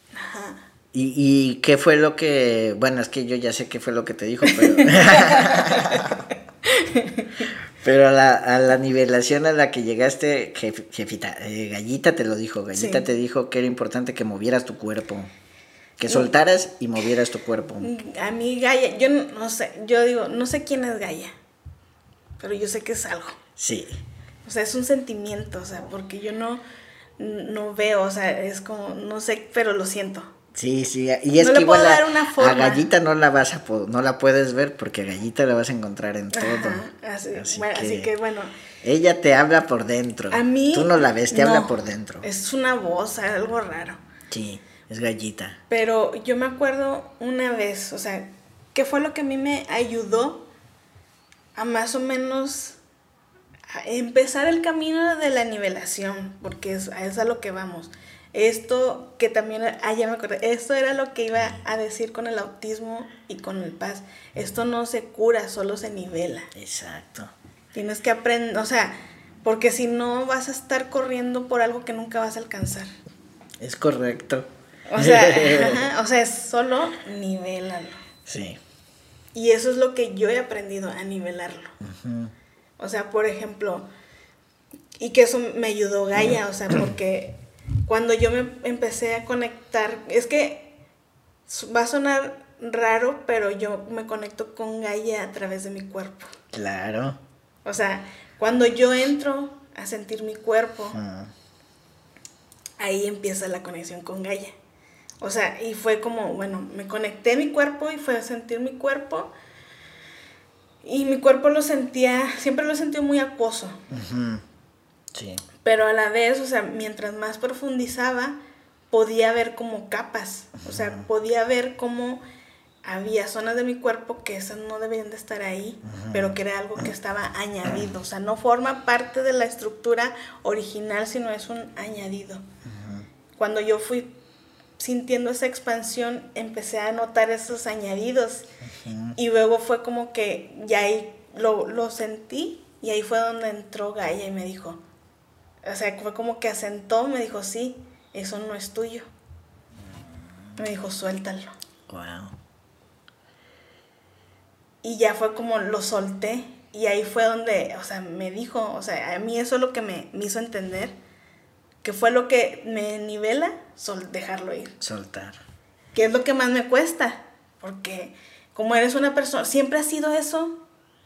[SPEAKER 3] ¿Y qué fue lo que...? Bueno, es que yo ya sé qué fue lo que te dijo, pero... Pero a la nivelación a la que llegaste, jefita, Gallita te lo dijo. Gallita
[SPEAKER 2] Sí.
[SPEAKER 3] te dijo que era importante que movieras tu cuerpo. Que soltaras y movieras tu cuerpo.
[SPEAKER 2] A mí Gaia, yo no sé, yo digo, no sé quién es Gaia, pero yo sé que es algo.
[SPEAKER 3] Sí.
[SPEAKER 2] O sea, es un sentimiento, o sea, porque yo no veo, o sea, es como, no sé, pero lo siento.
[SPEAKER 3] Sí, sí, y es
[SPEAKER 2] No
[SPEAKER 3] que
[SPEAKER 2] le
[SPEAKER 3] igual
[SPEAKER 2] puedo dar una forma.
[SPEAKER 3] a Gallita no la vas a no la puedes ver porque a Gallita la vas a encontrar en todo.
[SPEAKER 2] Ajá, así que bueno,
[SPEAKER 3] ella te habla por dentro.
[SPEAKER 2] a mí
[SPEAKER 3] Tú no la ves, te
[SPEAKER 2] no,
[SPEAKER 3] habla por dentro.
[SPEAKER 2] Es una voz, algo raro.
[SPEAKER 3] Sí, es Gallita.
[SPEAKER 2] Pero yo me acuerdo una vez, o sea, ¿qué fue lo que a mí me ayudó a más o menos a empezar el camino de la nivelación? Porque es a lo que vamos. Esto que también, ya me acordé, esto era lo que iba a decir con el autismo y con el PAS. Esto no se cura, solo se nivela.
[SPEAKER 3] Exacto.
[SPEAKER 2] Tienes que aprender, o sea, porque si no vas a estar corriendo por algo que nunca vas a alcanzar.
[SPEAKER 3] Es correcto.
[SPEAKER 2] O sea, ajá, o sea, es solo nivélalo.
[SPEAKER 3] Sí.
[SPEAKER 2] Y eso es lo que yo he aprendido, a nivelarlo.
[SPEAKER 3] Ujú.
[SPEAKER 2] O sea, por ejemplo, y que eso me ayudó Gaia, o sea, porque cuando yo me empecé a conectar, es que va a sonar raro, pero yo me conecto con Gaia a través de mi cuerpo.
[SPEAKER 3] Claro.
[SPEAKER 2] O sea, cuando yo entro a sentir mi cuerpo, ahí empieza la conexión con Gaia. O sea, y fue como, bueno, me conecté a mi cuerpo y fue a sentir mi cuerpo. Y mi cuerpo lo sentía, siempre lo sentí muy acuoso.
[SPEAKER 3] Ujú. Sí.
[SPEAKER 2] Pero a la vez, o sea, mientras más profundizaba, podía ver como capas. O sea, podía ver cómo había zonas de mi cuerpo que esas no deberían de estar ahí, pero que era algo que estaba añadido. O sea, no forma parte de la estructura original, sino es un añadido. Cuando yo fui sintiendo esa expansión, empecé a notar esos añadidos. Y luego fue como que ya ahí lo sentí, y ahí fue donde entró Gaia y me dijo, o sea, fue como que asentó, me dijo, sí, eso no es tuyo. Me dijo, suéltalo.
[SPEAKER 3] Wow.
[SPEAKER 2] Y ya fue como lo solté. Y ahí fue donde, o sea, me dijo, o sea, a mí eso es lo que me hizo entender, que fue lo que me nivela, dejarlo ir.
[SPEAKER 3] Soltar.
[SPEAKER 2] Que es lo que más me cuesta. Porque como eres una persona, siempre ha sido eso,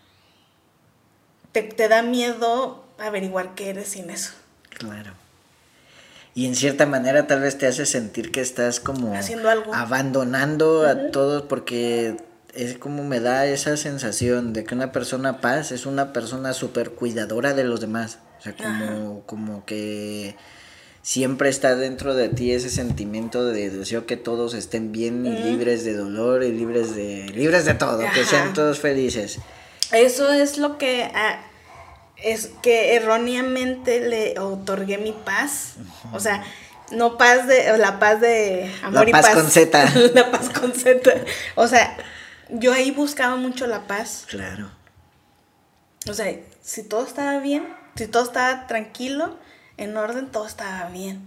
[SPEAKER 2] te da miedo averiguar qué eres sin eso.
[SPEAKER 3] Claro. Y en cierta manera tal vez te hace sentir que estás como
[SPEAKER 2] Haciendo algo.
[SPEAKER 3] abandonando a todos, porque es como me da esa sensación de que una persona paz es una persona súper cuidadora de los demás. O sea, como que siempre está dentro de ti ese sentimiento de deseo que todos estén bien y libres de dolor y libres de todo, que sean todos felices.
[SPEAKER 2] Eso es lo que es que erróneamente le otorgué mi paz. O sea, no paz la paz de amor
[SPEAKER 3] La
[SPEAKER 2] y
[SPEAKER 3] paz
[SPEAKER 2] paz.
[SPEAKER 3] con Z.
[SPEAKER 2] La paz con Z. O sea, yo ahí buscaba mucho la paz.
[SPEAKER 3] Claro.
[SPEAKER 2] O sea, si todo estaba bien, si todo estaba tranquilo, en orden, todo estaba bien.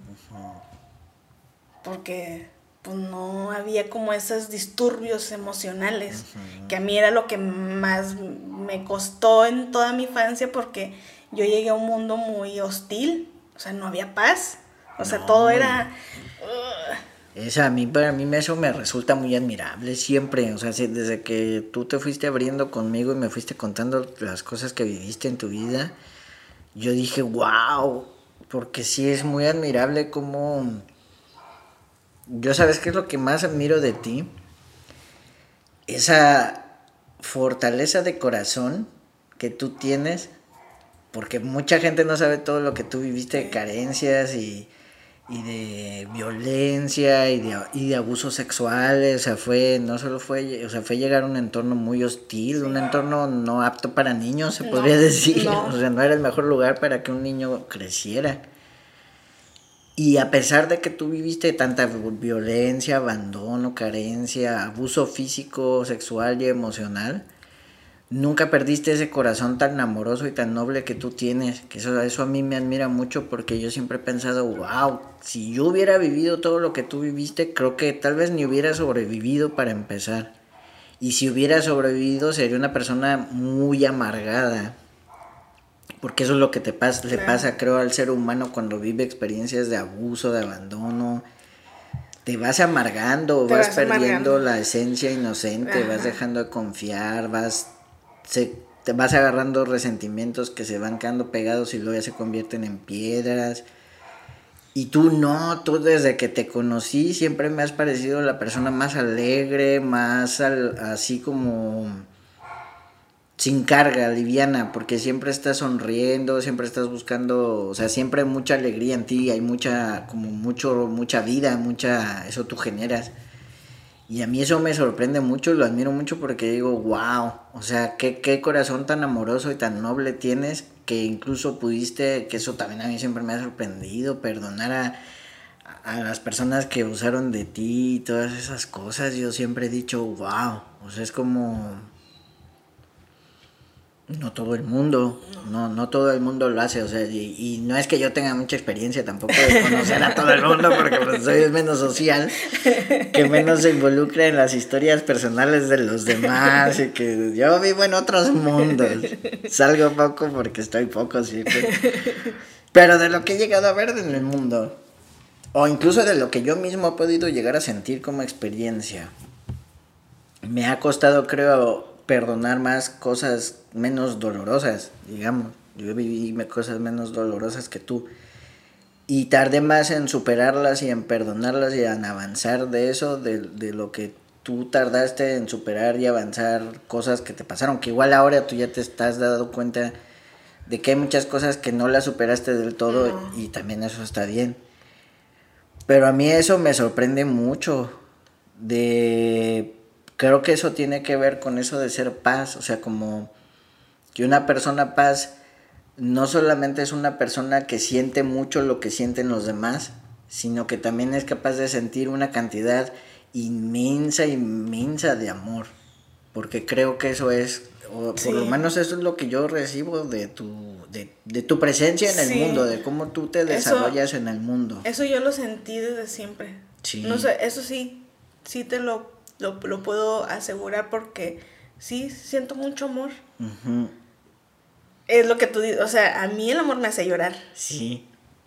[SPEAKER 2] Porque pues no había como esos disturbios emocionales, que a mí era lo que más me costó en toda mi infancia, porque yo llegué a un mundo muy hostil, o sea, no había paz, o sea, todo era...
[SPEAKER 3] Para mí eso me resulta muy admirable siempre, o sea, desde que tú te fuiste abriendo conmigo y me fuiste contando las cosas que viviste en tu vida, yo dije, wow, porque sí es muy admirable como... Yo, ¿sabes qué es lo que más admiro de ti? esa fortaleza de corazón que tú tienes, porque mucha gente no sabe todo lo que tú viviste de carencias y de violencia y de abusos sexuales. O sea, fue llegar a un entorno muy hostil, un entorno no apto para niños, se podría decir.
[SPEAKER 2] No.
[SPEAKER 3] O sea, no era el mejor lugar para que un niño creciera. Y a pesar de que tú viviste tanta violencia, abandono, carencia, abuso físico, sexual y emocional, nunca perdiste ese corazón tan amoroso y tan noble que tú tienes. Que eso a mí me admira mucho, porque yo siempre he pensado, wow, si yo hubiera vivido todo lo que tú viviste, creo que tal vez ni hubiera sobrevivido para empezar. Y si hubiera sobrevivido, sería una persona muy amargada. Porque eso es lo que le pasa, creo, al ser humano cuando vive experiencias de abuso, de abandono. Te vas amargando, vas perdiendo la esencia inocente, vas dejando de confiar, te vas agarrando resentimientos que se van quedando pegados y luego ya se convierten en piedras. Y tú desde que te conocí siempre me has parecido la persona más alegre, más así como sin carga, liviana, porque siempre estás sonriendo, siempre estás buscando, o sea, siempre hay mucha alegría en ti, hay mucha vida, eso tú generas. Y a mí eso me sorprende mucho, lo admiro mucho, porque digo, wow, o sea, qué corazón tan amoroso y tan noble tienes, que incluso pudiste, que eso también a mí siempre me ha sorprendido, perdonar a las personas que abusaron de ti y todas esas cosas. Yo siempre he dicho, wow, o sea, es como... No todo el mundo, no todo el mundo lo hace, o sea, y no es que yo tenga mucha experiencia tampoco de conocer a todo el mundo, porque pues soy menos social, que menos se involucra en las historias personales de los demás, y que yo vivo en otros mundos, salgo poco porque estoy poco, ¿sí? Pero de lo que he llegado a ver en el mundo, o incluso de lo que yo mismo he podido llegar a sentir como experiencia, me ha costado, creo, perdonar más cosas menos dolorosas, digamos. Yo viví cosas menos dolorosas que tú, y tardé más en superarlas y en perdonarlas y en avanzar de eso, de lo que tú tardaste en superar y avanzar cosas que te pasaron, que igual ahora tú ya te estás dando cuenta de que hay muchas cosas que no las superaste del todo, y también eso está bien. Pero a mí eso me sorprende mucho, creo que eso tiene que ver con eso de ser paz, o sea, como que una persona paz no solamente es una persona que siente mucho lo que sienten los demás, sino que también es capaz de sentir una cantidad inmensa de amor, porque creo que eso es, o por lo menos eso es lo que yo recibo de tu presencia en el mundo, de cómo tú te desarrollas en el mundo.
[SPEAKER 2] Eso yo lo sentí desde siempre.
[SPEAKER 3] Sí.
[SPEAKER 2] No sé, eso sí te lo puedo asegurar, porque sí siento mucho amor.
[SPEAKER 3] Uh-huh.
[SPEAKER 2] Es lo que tú dices, o sea, a mí el amor me hace llorar.
[SPEAKER 3] Sí,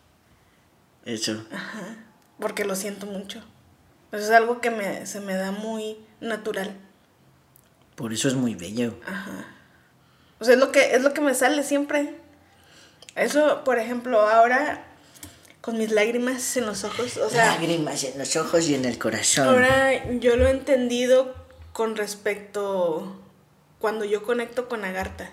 [SPEAKER 3] eso.
[SPEAKER 2] Ajá, porque lo siento mucho. Eso es algo que se me da muy natural.
[SPEAKER 3] Por eso es muy bello.
[SPEAKER 2] Ajá. O sea, es lo que me sale siempre. Eso, por ejemplo, ahora con mis lágrimas en los ojos, o sea...
[SPEAKER 3] Lágrimas en los ojos y en el corazón.
[SPEAKER 2] Ahora yo lo he entendido con respecto cuando yo conecto con Agartha.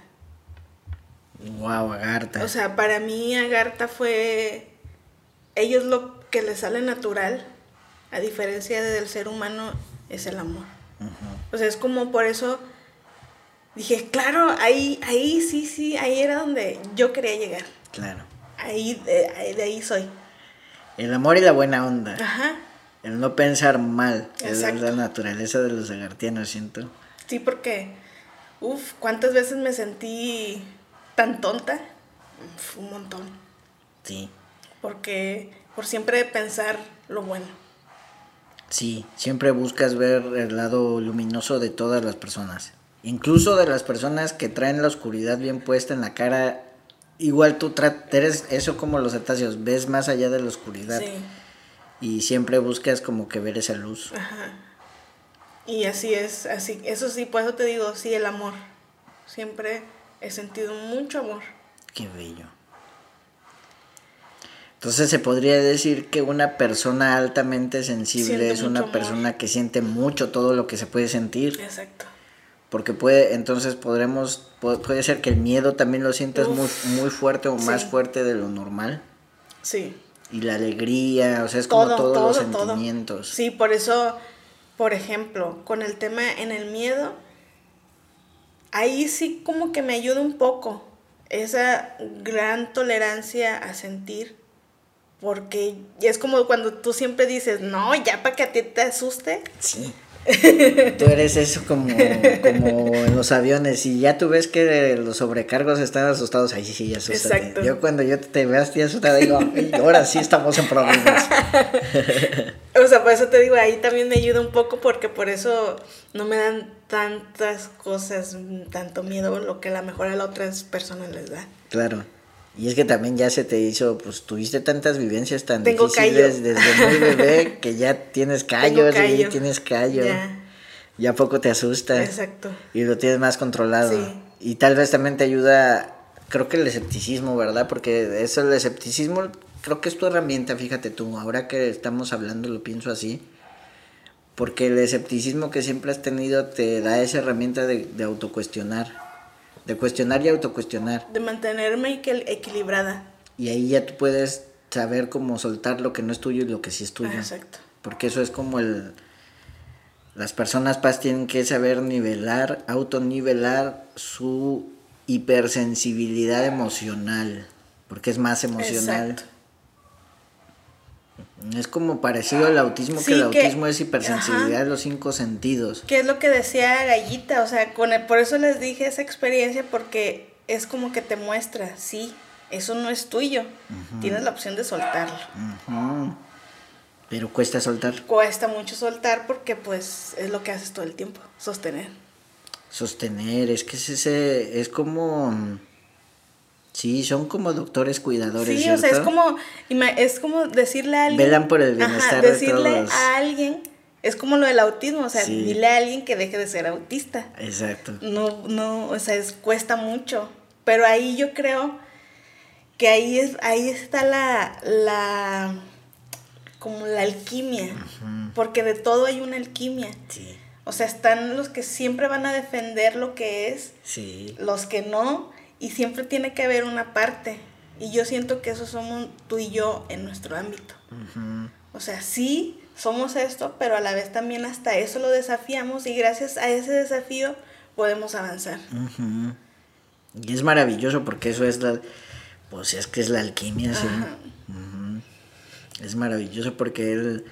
[SPEAKER 3] Wow, Agartha.
[SPEAKER 2] O sea, para mí Agartha fue... Ellos lo que les sale natural, a diferencia del ser humano, es el amor. Uh-huh. O sea, es como por eso dije, claro, ahí sí, ahí era donde yo quería llegar.
[SPEAKER 3] Claro.
[SPEAKER 2] De ahí soy.
[SPEAKER 3] El amor y la buena onda.
[SPEAKER 2] Ajá.
[SPEAKER 3] El no pensar mal.
[SPEAKER 2] Exacto.
[SPEAKER 3] Es la naturaleza de los agartianos, siento.
[SPEAKER 2] Sí, porque, ¿cuántas veces me sentí tan tonta? Un montón.
[SPEAKER 3] Sí.
[SPEAKER 2] Porque por siempre pensar lo bueno.
[SPEAKER 3] Sí, siempre buscas ver el lado luminoso de todas las personas. Incluso de las personas que traen la oscuridad bien puesta en la cara. Igual tú eres eso como los cetáceos, ves más allá de la oscuridad.
[SPEAKER 2] Sí.
[SPEAKER 3] Y siempre buscas como que ver esa luz.
[SPEAKER 2] Ajá. Y así es, así, eso sí, por eso te digo, sí, el amor. Siempre he sentido mucho amor.
[SPEAKER 3] Qué bello. Entonces se podría decir que una persona altamente sensible
[SPEAKER 2] Siente
[SPEAKER 3] es una
[SPEAKER 2] mucho
[SPEAKER 3] persona que siente mucho todo lo que se puede sentir.
[SPEAKER 2] Exacto.
[SPEAKER 3] Porque entonces puede ser que el miedo también lo sientas muy, muy fuerte o más
[SPEAKER 2] Sí.
[SPEAKER 3] fuerte de lo normal.
[SPEAKER 2] Sí.
[SPEAKER 3] Y la alegría, o sea, es como todos los sentimientos.
[SPEAKER 2] Sí, por eso, por ejemplo, con el tema en el miedo, ahí sí como que me ayuda un poco esa gran tolerancia a sentir, porque es como cuando tú siempre dices, no, ya para que a ti te asuste.
[SPEAKER 3] Sí. Tú eres eso como en los aviones, y ya tú ves que los sobrecargos están asustados, ahí sí, asústate.
[SPEAKER 2] Exacto.
[SPEAKER 3] Yo cuando yo te veo así asustada digo, ay, ahora sí estamos en problemas.
[SPEAKER 2] O sea, por eso te digo, ahí también me ayuda un poco, porque por eso no me dan tantas cosas, tanto miedo, lo que a lo mejor a las otras personas les da.
[SPEAKER 3] Claro. Y es que también ya se te hizo, pues tuviste tantas vivencias tan
[SPEAKER 2] Tengo
[SPEAKER 3] difíciles
[SPEAKER 2] callo.
[SPEAKER 3] desde muy bebé que ya tienes callos,
[SPEAKER 2] Tengo callo.
[SPEAKER 3] y tienes callo.
[SPEAKER 2] Ya.
[SPEAKER 3] Ya poco te asusta.
[SPEAKER 2] Exacto.
[SPEAKER 3] Y lo tienes más controlado.
[SPEAKER 2] Sí.
[SPEAKER 3] Y tal vez también te ayuda, creo que el escepticismo, ¿verdad? Porque eso, el escepticismo, creo que es tu herramienta, fíjate tú, ahora que estamos hablando lo pienso así. Porque el escepticismo que siempre has tenido te da esa herramienta de autocuestionar. De cuestionar y autocuestionar.
[SPEAKER 2] De mantenerme equilibrada.
[SPEAKER 3] Y ahí ya tú puedes saber cómo soltar lo que no es tuyo y lo que sí es tuyo.
[SPEAKER 2] Exacto.
[SPEAKER 3] Porque eso es como las personas paz tienen que saber autonivelar su hipersensibilidad emocional. Porque es más emocional.
[SPEAKER 2] Exacto.
[SPEAKER 3] Es como parecido al autismo,
[SPEAKER 2] Sí,
[SPEAKER 3] que el
[SPEAKER 2] que-
[SPEAKER 3] autismo es hipersensibilidad
[SPEAKER 2] ajá.
[SPEAKER 3] de los 5 sentidos.
[SPEAKER 2] ¿Qué es lo que decía Gallita? O sea, por eso les dije esa experiencia, porque es como que te muestra, sí, eso no es tuyo. Tienes la opción de soltarlo.
[SPEAKER 3] Ujú. Pero cuesta soltar.
[SPEAKER 2] Cuesta mucho soltar porque pues es lo que haces todo el tiempo, sostener.
[SPEAKER 3] Sostener, es que es como... Sí, son como doctores cuidadores,
[SPEAKER 2] Sí,
[SPEAKER 3] ¿cierto?
[SPEAKER 2] o sea, es como decirle a alguien...
[SPEAKER 3] Velan por el bienestar de
[SPEAKER 2] decirle
[SPEAKER 3] todos.
[SPEAKER 2] a alguien, es como lo del autismo, o sea,
[SPEAKER 3] Sí.
[SPEAKER 2] dile a alguien que deje de ser autista.
[SPEAKER 3] Exacto.
[SPEAKER 2] No, o sea, cuesta mucho. Pero ahí yo creo que ahí está como la alquimia. Porque de todo hay una alquimia.
[SPEAKER 3] Sí,
[SPEAKER 2] O sea, están los que siempre van a defender lo que es,
[SPEAKER 3] sí.
[SPEAKER 2] los que no, y siempre tiene que haber una parte. Y yo siento que eso somos tú y yo en nuestro ámbito.
[SPEAKER 3] Ujú.
[SPEAKER 2] O sea, sí, somos esto, pero a la vez también hasta eso lo desafiamos, y gracias a ese desafío podemos avanzar.
[SPEAKER 3] Ujú. Y es maravilloso porque eso es pues es que es la alquimia, sí.
[SPEAKER 2] Ajá.
[SPEAKER 3] Ujú. Es maravilloso porque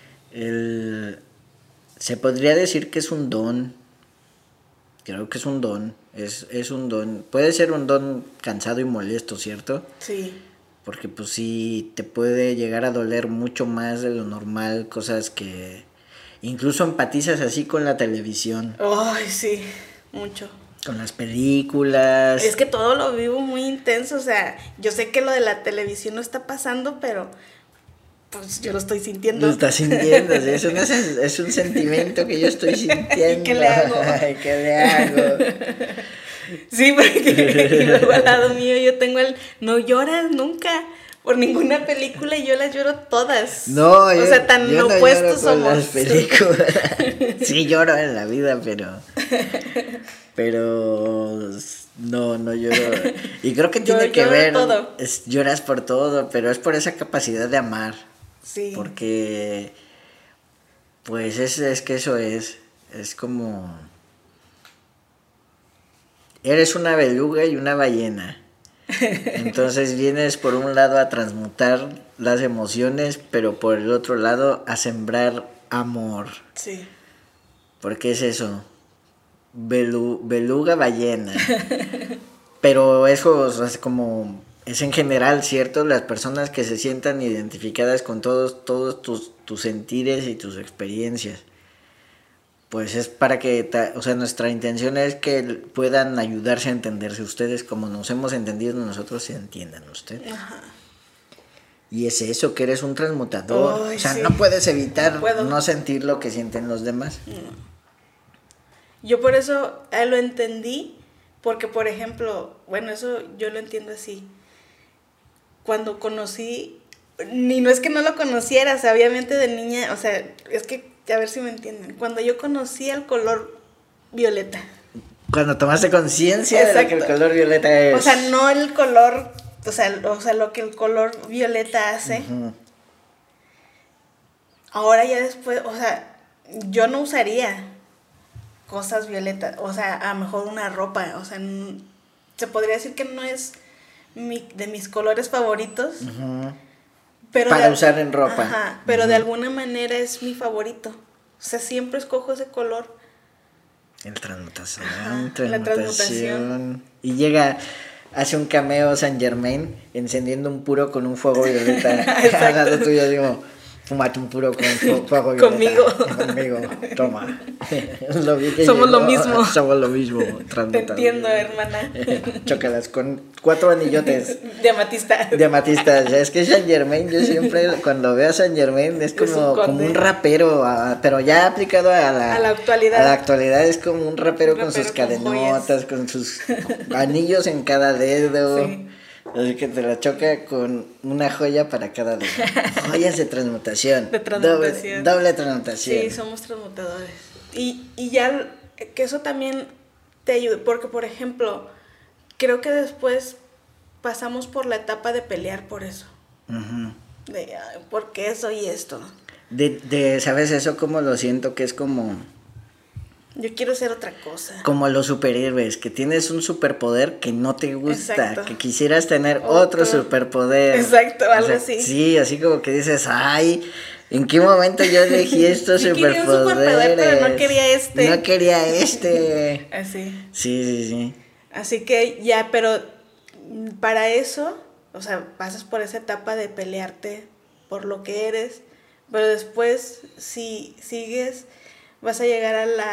[SPEAKER 3] se podría decir que es un don. Creo que es un don. Es un don. Puede ser un don cansado y molesto, ¿cierto?
[SPEAKER 2] Sí,
[SPEAKER 3] Porque pues sí, te puede llegar a doler mucho más de lo normal, cosas que incluso empatizas así con la televisión,
[SPEAKER 2] ay, sí, mucho.
[SPEAKER 3] con las películas.
[SPEAKER 2] Es que todo lo vivo muy intenso, o sea, yo sé que lo de la televisión no está pasando, pero pues yo lo estoy sintiendo.
[SPEAKER 3] Lo estás sintiendo, ¿sí? Es un sentimiento que yo estoy sintiendo.
[SPEAKER 2] ¿Y qué le hago?
[SPEAKER 3] Ay, ¿qué le hago?
[SPEAKER 2] Sí, porque y luego al lado mío yo tengo no lloras nunca por ninguna película, y yo las lloro todas.
[SPEAKER 3] No,
[SPEAKER 2] o sea, tan
[SPEAKER 3] yo no
[SPEAKER 2] opuestos
[SPEAKER 3] lloro con
[SPEAKER 2] somos.
[SPEAKER 3] las películas. Sí lloro en la vida, pero no lloro. Y creo que tiene que
[SPEAKER 2] lloro
[SPEAKER 3] ver,
[SPEAKER 2] todo.
[SPEAKER 3] lloras por todo, pero es por esa capacidad de amar.
[SPEAKER 2] Sí.
[SPEAKER 3] Porque pues es que eso es como eres una beluga y una ballena. Entonces vienes por un lado a transmutar las emociones, pero por el otro lado a sembrar amor.
[SPEAKER 2] Sí.
[SPEAKER 3] Porque es eso, beluga ballena. Pero eso, o sea, es como es en general, ¿cierto? Las personas que se sientan identificadas con todos tus sentires y tus experiencias. Pues es para que, o sea, nuestra intención es que puedan ayudarse a entenderse ustedes como nos hemos entendido nosotros, se entiendan ustedes.
[SPEAKER 2] Ajá.
[SPEAKER 3] Y es eso, que eres un transmutador.
[SPEAKER 2] Ay,
[SPEAKER 3] o sea,
[SPEAKER 2] sí.
[SPEAKER 3] no puedes evitar
[SPEAKER 2] No puedo.
[SPEAKER 3] no sentir lo que sienten los demás.
[SPEAKER 2] Yo por eso lo entendí, porque por ejemplo, bueno, eso yo lo entiendo así. Cuando conocí Ni no es que no lo conociera, o sea, obviamente de niña, o sea, es que, a ver si me entienden, cuando yo conocí el color violeta.
[SPEAKER 3] Cuando tomaste conciencia de lo que el color violeta es.
[SPEAKER 2] O sea, no el color, o sea, lo que el color violeta hace.
[SPEAKER 3] Ujú.
[SPEAKER 2] Ahora ya después, o sea, yo no usaría cosas violetas, o sea, a lo mejor una ropa, o sea, se podría decir que no es de mis colores favoritos,
[SPEAKER 3] Ujú.
[SPEAKER 2] pero
[SPEAKER 3] Para usar en ropa.
[SPEAKER 2] Ajá, pero de alguna manera es mi favorito. O sea, siempre escojo ese color.
[SPEAKER 3] El transmutación.
[SPEAKER 2] Ajá, la transmutación.
[SPEAKER 3] Y llega, hace un cameo Saint Germain encendiendo un puro con un fuego violeta. Al lado tuyo digo, fúmate un puro con fuego violeta. Conmigo, toma.
[SPEAKER 2] Somos lo mismo.
[SPEAKER 3] Somos lo mismo.
[SPEAKER 2] Te entiendo, hermana.
[SPEAKER 3] Chócalas con 4 anillotes.
[SPEAKER 2] De amatista.
[SPEAKER 3] De amatista. O sea, es que Saint Germain, yo siempre cuando veo a Saint Germain es como un rapero, pero ya aplicado a la
[SPEAKER 2] actualidad.
[SPEAKER 3] A la actualidad es como un rapero con sus
[SPEAKER 2] con
[SPEAKER 3] cadenotas,
[SPEAKER 2] joyas.
[SPEAKER 3] con sus anillos en cada dedo.
[SPEAKER 2] Sí.
[SPEAKER 3] Así que te la choca con una joya para cada dedo. Joyas de transmutación.
[SPEAKER 2] De transmutación.
[SPEAKER 3] Doble transmutación.
[SPEAKER 2] Sí, somos transmutadores. Y ya que eso también te ayuda, porque por ejemplo, creo que después pasamos por la etapa de pelear por eso.
[SPEAKER 3] Ujú.
[SPEAKER 2] De, ay, ¿por qué soy esto?
[SPEAKER 3] ¿Sabes eso? Como lo siento que es como
[SPEAKER 2] Yo quiero ser otra cosa.
[SPEAKER 3] como los superhéroes, que tienes un superpoder que no te gusta,
[SPEAKER 2] Exacto.
[SPEAKER 3] que quisieras tener otro superpoder.
[SPEAKER 2] Exacto, algo así.
[SPEAKER 3] Sí, así como que dices, ay, ¿en qué momento yo elegí estos
[SPEAKER 2] Sí quería un
[SPEAKER 3] superpoderes?
[SPEAKER 2] superpoder, pero no quería este.
[SPEAKER 3] No quería este.
[SPEAKER 2] Así.
[SPEAKER 3] Sí, sí, sí.
[SPEAKER 2] Así que ya, pero para eso, o sea, pasas por esa etapa de pelearte por lo que eres, pero después, si sigues, vas a llegar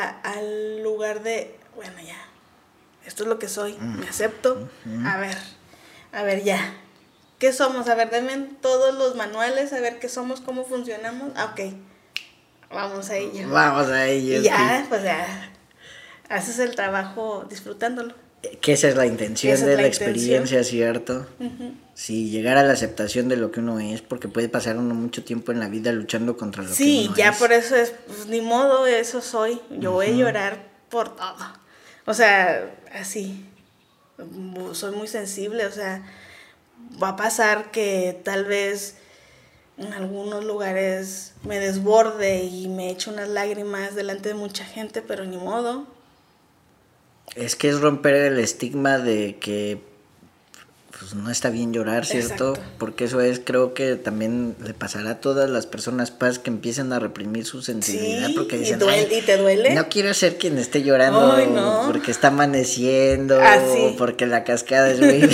[SPEAKER 2] al lugar de, bueno, ya, esto es lo que soy, me acepto, a ver, ya, ¿qué somos? A ver, denme todos los manuales, a ver qué somos, cómo funcionamos, ok, vamos a ello.
[SPEAKER 3] Vamos a ello.
[SPEAKER 2] Y ya, pues ya, haces el trabajo disfrutándolo.
[SPEAKER 3] Que esa es la intención
[SPEAKER 2] Esa es
[SPEAKER 3] de
[SPEAKER 2] la
[SPEAKER 3] la
[SPEAKER 2] intención.
[SPEAKER 3] experiencia, ¿cierto? Sí, llegar a la aceptación de lo que uno es, porque puede pasar uno mucho tiempo en la vida luchando contra lo que
[SPEAKER 2] Sí,
[SPEAKER 3] uno
[SPEAKER 2] ya
[SPEAKER 3] es.
[SPEAKER 2] por eso es, pues ni modo, eso soy. Yo voy a llorar por todo. O sea, así. Soy muy sensible, o sea, va a pasar que tal vez en algunos lugares me desborde y me eche unas lágrimas delante de mucha gente, pero ni modo.
[SPEAKER 3] Es que es romper el estigma de que pues no está bien llorar, ¿cierto?
[SPEAKER 2] Exacto.
[SPEAKER 3] Porque eso es, creo que también le pasará a todas las personas que empiezan a reprimir su sensibilidad,
[SPEAKER 2] Sí,
[SPEAKER 3] porque
[SPEAKER 2] y
[SPEAKER 3] dicen,
[SPEAKER 2] duele,
[SPEAKER 3] "Ay,
[SPEAKER 2] y te duele".
[SPEAKER 3] no quiero ser quien esté llorando
[SPEAKER 2] Ay, no.
[SPEAKER 3] porque está amaneciendo,
[SPEAKER 2] Así.
[SPEAKER 3] o porque la cascada es muy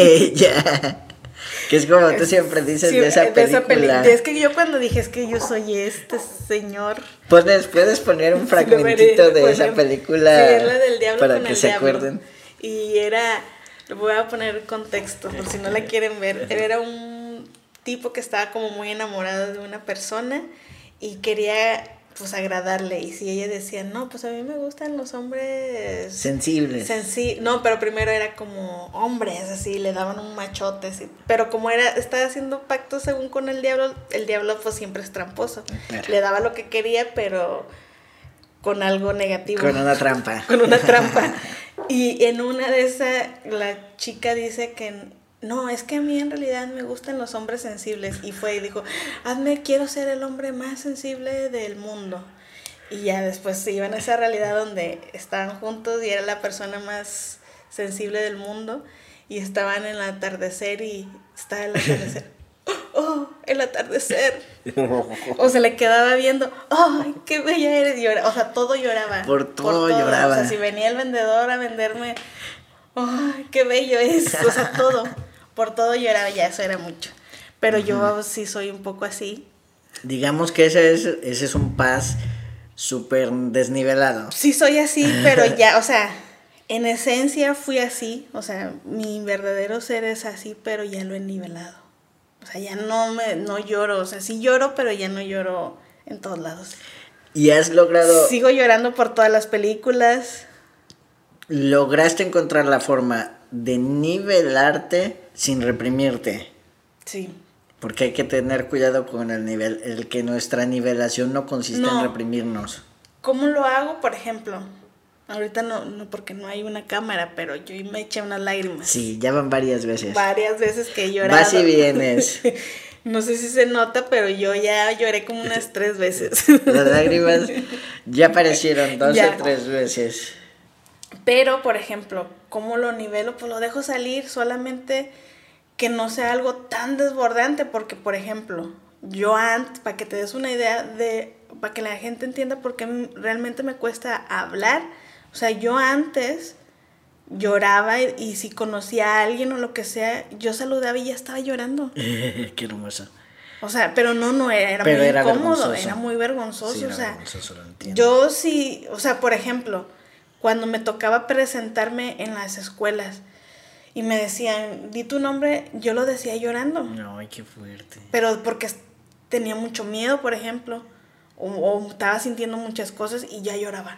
[SPEAKER 3] bella. Que es como tú siempre dices
[SPEAKER 2] Sí,
[SPEAKER 3] de esa película.
[SPEAKER 2] Es que yo cuando dije, es que yo soy este señor.
[SPEAKER 3] Puedes poner un fragmentito de esa película
[SPEAKER 2] sí, es la del diablo
[SPEAKER 3] para
[SPEAKER 2] con
[SPEAKER 3] que
[SPEAKER 2] el
[SPEAKER 3] se
[SPEAKER 2] diablo.
[SPEAKER 3] acuerden.
[SPEAKER 2] Y voy a poner contexto por si no la quieren ver. Era un tipo que estaba como muy enamorado de una persona y quería pues agradarle. Y si ella decía, no, pues a mí me gustan los hombres
[SPEAKER 3] Sensibles.
[SPEAKER 2] No, pero primero era como hombres, así, le daban un machote, así. Pero como estaba haciendo pactos según con el diablo pues siempre es tramposo.
[SPEAKER 3] Claro.
[SPEAKER 2] Le daba lo que quería, pero con algo negativo.
[SPEAKER 3] Con una trampa.
[SPEAKER 2] Con una trampa. Y en una de esas, la chica dice que no, es que a mí en realidad me gustan los hombres sensibles. Y fue y dijo, quiero ser el hombre más sensible del mundo. Y ya después se iban a esa realidad donde estaban juntos y era la persona más sensible del mundo. Y estaban en el atardecer y estaba el atardecer. ¡Oh, el atardecer! O se le quedaba viendo, ¡ay, qué bella eres! O sea, todo lloraba.
[SPEAKER 3] Por todo lloraba.
[SPEAKER 2] O sea, si venía el vendedor a venderme, ¡ay, qué bello es! O sea, todo. Por todo lloraba, ya eso era mucho. Pero yo sí soy un poco así.
[SPEAKER 3] Digamos que ese es un paz súper desnivelado.
[SPEAKER 2] Sí soy así, pero ya, o sea, en esencia fui así. O sea, mi verdadero ser es así, pero ya lo he nivelado. O sea, ya no lloro. O sea, sí lloro, pero ya no lloro en todos lados.
[SPEAKER 3] Y has logrado...
[SPEAKER 2] Sigo llorando por todas las películas.
[SPEAKER 3] Lograste encontrar la forma de nivelarte sin reprimirte.
[SPEAKER 2] Sí.
[SPEAKER 3] Porque hay que tener cuidado con el nivel, el que nuestra nivelación no consiste en
[SPEAKER 2] No.
[SPEAKER 3] reprimirnos.
[SPEAKER 2] ¿Cómo lo hago? Por ejemplo, ahorita no porque no hay una cámara, pero yo me eché unas lágrimas.
[SPEAKER 3] Sí, ya van varias veces.
[SPEAKER 2] Varias veces que he llorado.
[SPEAKER 3] Vas y vienes.
[SPEAKER 2] No sé si se nota, pero yo ya lloré como unas 3 veces.
[SPEAKER 3] Las lágrimas ya aparecieron 2
[SPEAKER 2] Ya.
[SPEAKER 3] o 3 veces.
[SPEAKER 2] Pero, por ejemplo, ¿cómo lo nivelo? Pues lo dejo salir, solamente que no sea algo tan desbordante, porque, por ejemplo, yo antes, para que te des una idea para que la gente entienda por qué realmente me cuesta hablar, o sea, yo antes lloraba y si conocía a alguien o lo que sea, yo saludaba y ya estaba llorando.
[SPEAKER 3] Qué hermoso.
[SPEAKER 2] O sea, pero no era
[SPEAKER 3] Pero
[SPEAKER 2] muy
[SPEAKER 3] era
[SPEAKER 2] incómodo,
[SPEAKER 3] vergonzoso.
[SPEAKER 2] era muy vergonzoso,
[SPEAKER 3] Sí,
[SPEAKER 2] o
[SPEAKER 3] era
[SPEAKER 2] sea,
[SPEAKER 3] vergonzoso, lo entiendo.
[SPEAKER 2] yo sí, o sea, por ejemplo, cuando me tocaba presentarme en las escuelas y me decían, di tu nombre, yo lo decía llorando,
[SPEAKER 3] No, ay, qué fuerte.
[SPEAKER 2] pero porque tenía mucho miedo, por ejemplo, o estaba sintiendo muchas cosas y ya lloraba.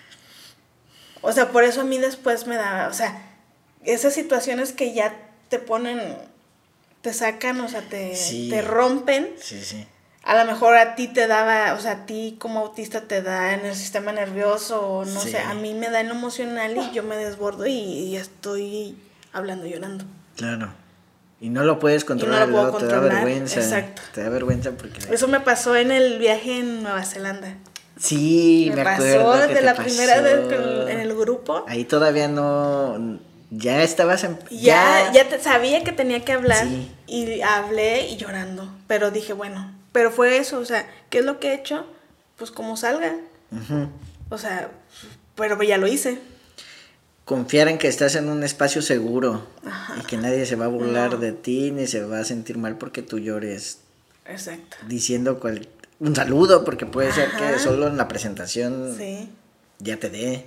[SPEAKER 2] O sea, por eso a mí después me daba, o sea, esas situaciones que ya te ponen, te sacan, o sea,
[SPEAKER 3] Sí.
[SPEAKER 2] te rompen.
[SPEAKER 3] Sí, sí.
[SPEAKER 2] A lo mejor a ti te daba, o sea, a ti como autista te da en el sistema nervioso, o no
[SPEAKER 3] Sí.
[SPEAKER 2] sé, a mí me da en lo emocional y yo me desbordo y estoy hablando, llorando.
[SPEAKER 3] Claro. Y no lo puedes controlar,
[SPEAKER 2] puedo
[SPEAKER 3] luego te da
[SPEAKER 2] controlar,
[SPEAKER 3] vergüenza.
[SPEAKER 2] exacto.
[SPEAKER 3] Te da vergüenza porque...
[SPEAKER 2] Eso me pasó en el viaje en Nueva Zelanda.
[SPEAKER 3] Sí, me acuerdo
[SPEAKER 2] pasó
[SPEAKER 3] que
[SPEAKER 2] desde
[SPEAKER 3] te
[SPEAKER 2] la
[SPEAKER 3] pasó.
[SPEAKER 2] primera vez en el grupo.
[SPEAKER 3] Ahí todavía no... Ya estabas en...
[SPEAKER 2] Ya sabía que tenía que hablar,
[SPEAKER 3] Sí.
[SPEAKER 2] y hablé y llorando, pero dije, bueno, pero fue eso, o sea, ¿qué es lo que he hecho? Pues como salga,
[SPEAKER 3] Ujú.
[SPEAKER 2] o sea, pero ya lo hice.
[SPEAKER 3] Confiar en que estás en un espacio seguro.
[SPEAKER 2] Ajá.
[SPEAKER 3] Y que nadie se va a burlar
[SPEAKER 2] No.
[SPEAKER 3] de ti ni se va a sentir mal porque tú llores
[SPEAKER 2] Exacto.
[SPEAKER 3] diciendo un saludo, porque puede ser que
[SPEAKER 2] Ajá.
[SPEAKER 3] solo en la presentación
[SPEAKER 2] Sí.
[SPEAKER 3] ya te dé.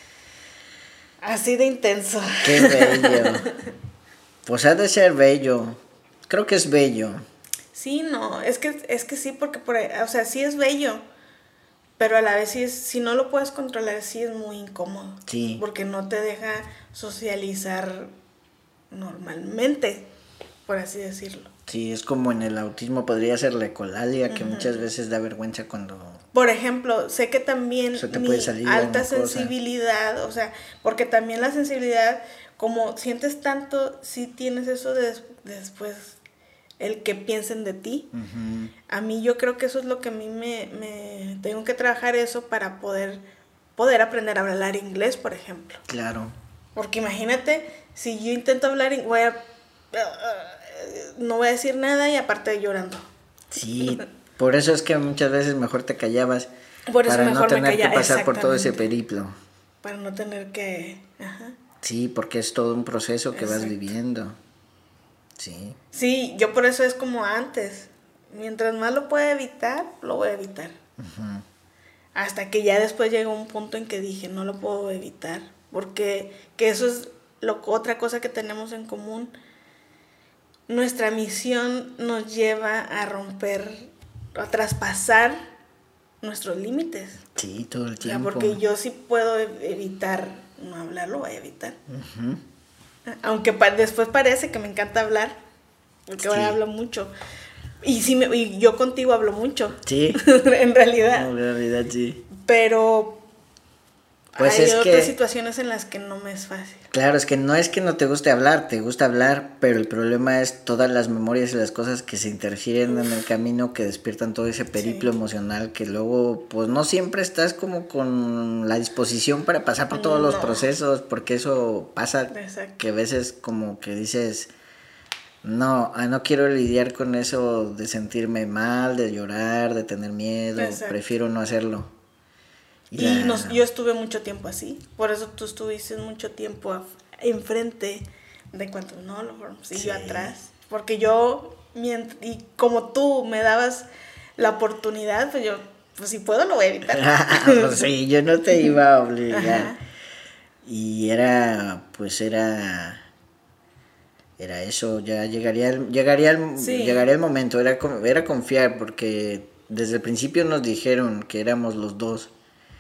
[SPEAKER 2] Así de intenso.
[SPEAKER 3] Qué bello. Pues ha de ser bello. Creo que es bello.
[SPEAKER 2] Sí, no, es que sí, porque o sea, sí es bello, pero a la vez si no lo puedes controlar, sí es muy incómodo.
[SPEAKER 3] Sí.
[SPEAKER 2] Porque no te deja socializar normalmente, por así decirlo.
[SPEAKER 3] Sí, es como en el autismo podría ser la ecolalia, que muchas veces da vergüenza cuando...
[SPEAKER 2] Por ejemplo, sé que también
[SPEAKER 3] Se te
[SPEAKER 2] mi
[SPEAKER 3] puede salir
[SPEAKER 2] alta
[SPEAKER 3] alguna cosa.
[SPEAKER 2] sensibilidad, o sea, porque también la sensibilidad, como sientes tanto, sí tienes eso de después, el que piensen de ti.
[SPEAKER 3] Ujú.
[SPEAKER 2] A mí yo creo que eso es lo que a mí me tengo que trabajar eso para poder aprender a hablar inglés, por ejemplo.
[SPEAKER 3] Claro.
[SPEAKER 2] Porque imagínate, si yo intento hablar, no voy a decir nada y aparte llorando.
[SPEAKER 3] Sí, por eso es que muchas veces mejor te callabas.
[SPEAKER 2] Por eso
[SPEAKER 3] para
[SPEAKER 2] mejor
[SPEAKER 3] no
[SPEAKER 2] me
[SPEAKER 3] tener que
[SPEAKER 2] callaba,
[SPEAKER 3] pasar por todo ese
[SPEAKER 2] exactamente.
[SPEAKER 3] periplo.
[SPEAKER 2] Para no tener que... Ajá.
[SPEAKER 3] Sí, porque es todo un proceso que vas
[SPEAKER 2] Exacto.
[SPEAKER 3] viviendo. Sí.
[SPEAKER 2] Sí, yo por eso es como antes. Mientras más lo pueda evitar, lo voy a evitar.
[SPEAKER 3] Ujú.
[SPEAKER 2] Hasta que ya después llegó un punto en que dije, no lo puedo evitar. Porque que eso es otra cosa que tenemos en común. Nuestra misión nos lleva a romper, a traspasar nuestros límites.
[SPEAKER 3] Sí, todo el
[SPEAKER 2] O sea,
[SPEAKER 3] tiempo.
[SPEAKER 2] porque yo sí puedo evitar no hablar, lo voy a evitar.
[SPEAKER 3] Ujú.
[SPEAKER 2] Aunque después parece que me encanta hablar, porque
[SPEAKER 3] Sí.
[SPEAKER 2] ahora hablo mucho. Y sí, y yo contigo hablo mucho,
[SPEAKER 3] Sí,
[SPEAKER 2] en realidad.
[SPEAKER 3] en realidad sí.
[SPEAKER 2] Pero
[SPEAKER 3] Pues
[SPEAKER 2] hay
[SPEAKER 3] es
[SPEAKER 2] otras
[SPEAKER 3] que-
[SPEAKER 2] situaciones en las que no me es fácil.
[SPEAKER 3] Claro, es que no es que no te guste hablar, te gusta hablar, pero el problema es todas las memorias y las cosas que se interfieren en el camino que despiertan todo ese periplo
[SPEAKER 2] Sí.
[SPEAKER 3] emocional que luego pues no siempre estás como con la disposición para pasar por todos los
[SPEAKER 2] No.
[SPEAKER 3] procesos, porque eso pasa
[SPEAKER 2] Exacto.
[SPEAKER 3] que a veces como que dices, no quiero lidiar con eso de sentirme mal, de llorar, de tener miedo,
[SPEAKER 2] Exacto.
[SPEAKER 3] prefiero no hacerlo.
[SPEAKER 2] Yo estuve mucho tiempo así, por eso tú estuviste mucho tiempo enfrente de Quantum Knowledge y
[SPEAKER 3] Sí.
[SPEAKER 2] yo atrás, porque yo, y como tú me dabas la oportunidad, pues yo, pues si puedo lo voy a evitar.
[SPEAKER 3] Pues sí, yo no te iba a obligar.
[SPEAKER 2] Ajá.
[SPEAKER 3] Y era eso, ya llegaría
[SPEAKER 2] Sí.
[SPEAKER 3] el momento, era confiar, porque desde el principio nos dijeron que éramos los dos,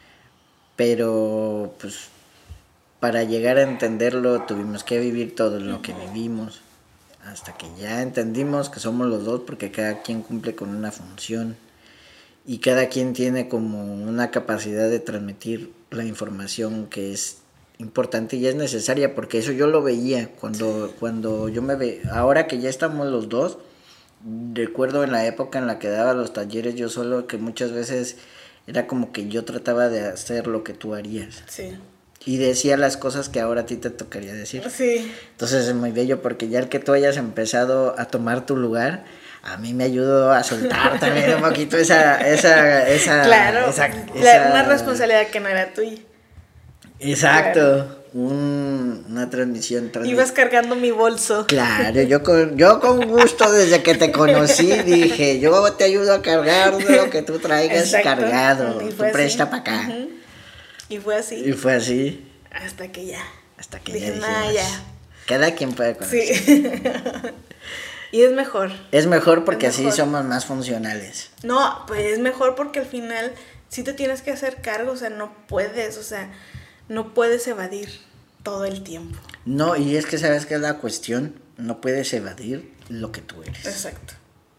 [SPEAKER 3] pero pues para llegar a entenderlo tuvimos que vivir todo lo que vivimos. hasta que ya entendimos que somos los dos porque cada quien cumple con una función y cada quien tiene como una capacidad de transmitir la información que es importante y es necesaria, porque eso yo lo veía cuando yo me ve, ahora que ya estamos los dos, recuerdo en la época en la que daba los talleres yo solo, que muchas veces era como que yo trataba de hacer lo que tú harías.
[SPEAKER 2] Sí.
[SPEAKER 3] Y decía las cosas que ahora a ti te tocaría decir.
[SPEAKER 2] Sí.
[SPEAKER 3] Entonces es muy bello porque ya el que tú hayas empezado a tomar tu lugar, a mí me ayudó a soltar también un poquito esa
[SPEAKER 2] claro,
[SPEAKER 3] esa
[SPEAKER 2] una responsabilidad que no era tuya.
[SPEAKER 3] Exacto.
[SPEAKER 2] Claro.
[SPEAKER 3] Una transmisión.
[SPEAKER 2] Ibas cargando mi bolso.
[SPEAKER 3] Claro, yo con gusto desde que te conocí dije, yo te ayudo a cargar lo que tú traigas. Exacto. Cargado. Tú presta para acá.
[SPEAKER 2] Uh-huh. Y fue así.
[SPEAKER 3] Y fue así.
[SPEAKER 2] Hasta que ya.
[SPEAKER 3] Dije, nah, ya. Cada quien puede con
[SPEAKER 2] sí.
[SPEAKER 3] eso.
[SPEAKER 2] Y es mejor.
[SPEAKER 3] Es mejor porque así somos más funcionales.
[SPEAKER 2] No, pues es mejor porque al final sí te tienes que hacer cargo, o sea, no puedes evadir todo el tiempo.
[SPEAKER 3] No, y es que sabes que es la cuestión, no puedes evadir lo que tú eres.
[SPEAKER 2] Exacto.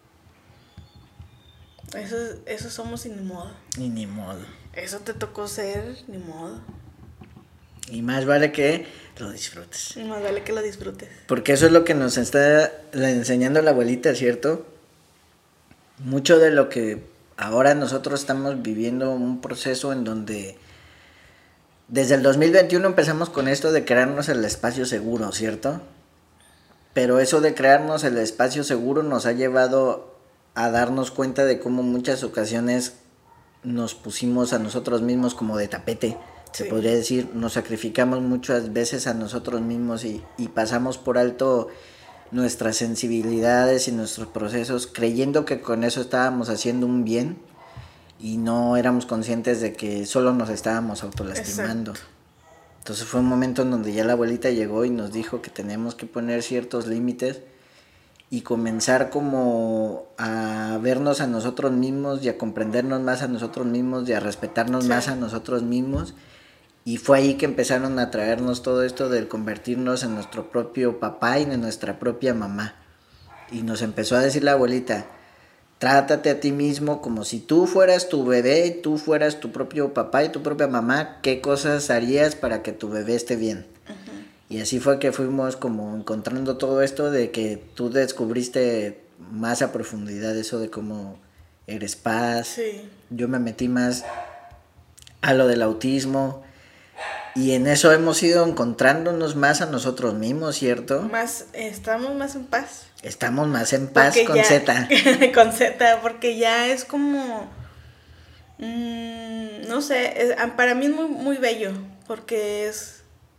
[SPEAKER 2] Eso somos y ni modo.
[SPEAKER 3] Y ni modo.
[SPEAKER 2] Eso te tocó ser, ni modo.
[SPEAKER 3] Y más vale que lo disfrutes.
[SPEAKER 2] Y más vale que lo disfrutes.
[SPEAKER 3] Porque eso es lo que nos está enseñando la abuelita, ¿cierto? Mucho de lo que ahora nosotros estamos viviendo un proceso en donde desde el 2021 empezamos con esto de crearnos el espacio seguro, ¿cierto? Pero eso de crearnos el espacio seguro nos ha llevado a darnos cuenta de cómo muchas ocasiones nos pusimos a nosotros mismos como de tapete. Se podría decir, nos sacrificamos muchas veces a nosotros mismos y pasamos por alto nuestras sensibilidades y nuestros procesos creyendo que con eso estábamos haciendo un bien y no éramos conscientes de que solo nos estábamos autolastimando. Exacto. Entonces fue un momento en donde ya la abuelita llegó y nos dijo que tenemos que poner ciertos límites y comenzar como a vernos a nosotros mismos y a comprendernos más a nosotros mismos y a respetarnos más a nosotros mismos. Y fue ahí que empezaron a traernos todo esto del convertirnos en nuestro propio papá y en nuestra propia mamá. Y nos empezó a decir la abuelita, trátate a ti mismo como si tú fueras tu bebé y tú fueras tu propio papá y tu propia mamá, ¿qué cosas harías para que tu bebé esté bien? Uh-huh. Y así fue que fuimos como encontrando todo esto de que tú descubriste más a profundidad eso de cómo eres paz.
[SPEAKER 2] Sí.
[SPEAKER 3] Yo me metí más a lo del autismo. Y en eso hemos ido encontrándonos más a nosotros mismos, ¿cierto?
[SPEAKER 2] Estamos más en paz.
[SPEAKER 3] Estamos más en paz porque con
[SPEAKER 2] ya,
[SPEAKER 3] Z.
[SPEAKER 2] Con Z, porque ya es como... no sé, para mí es muy, muy bello, porque es...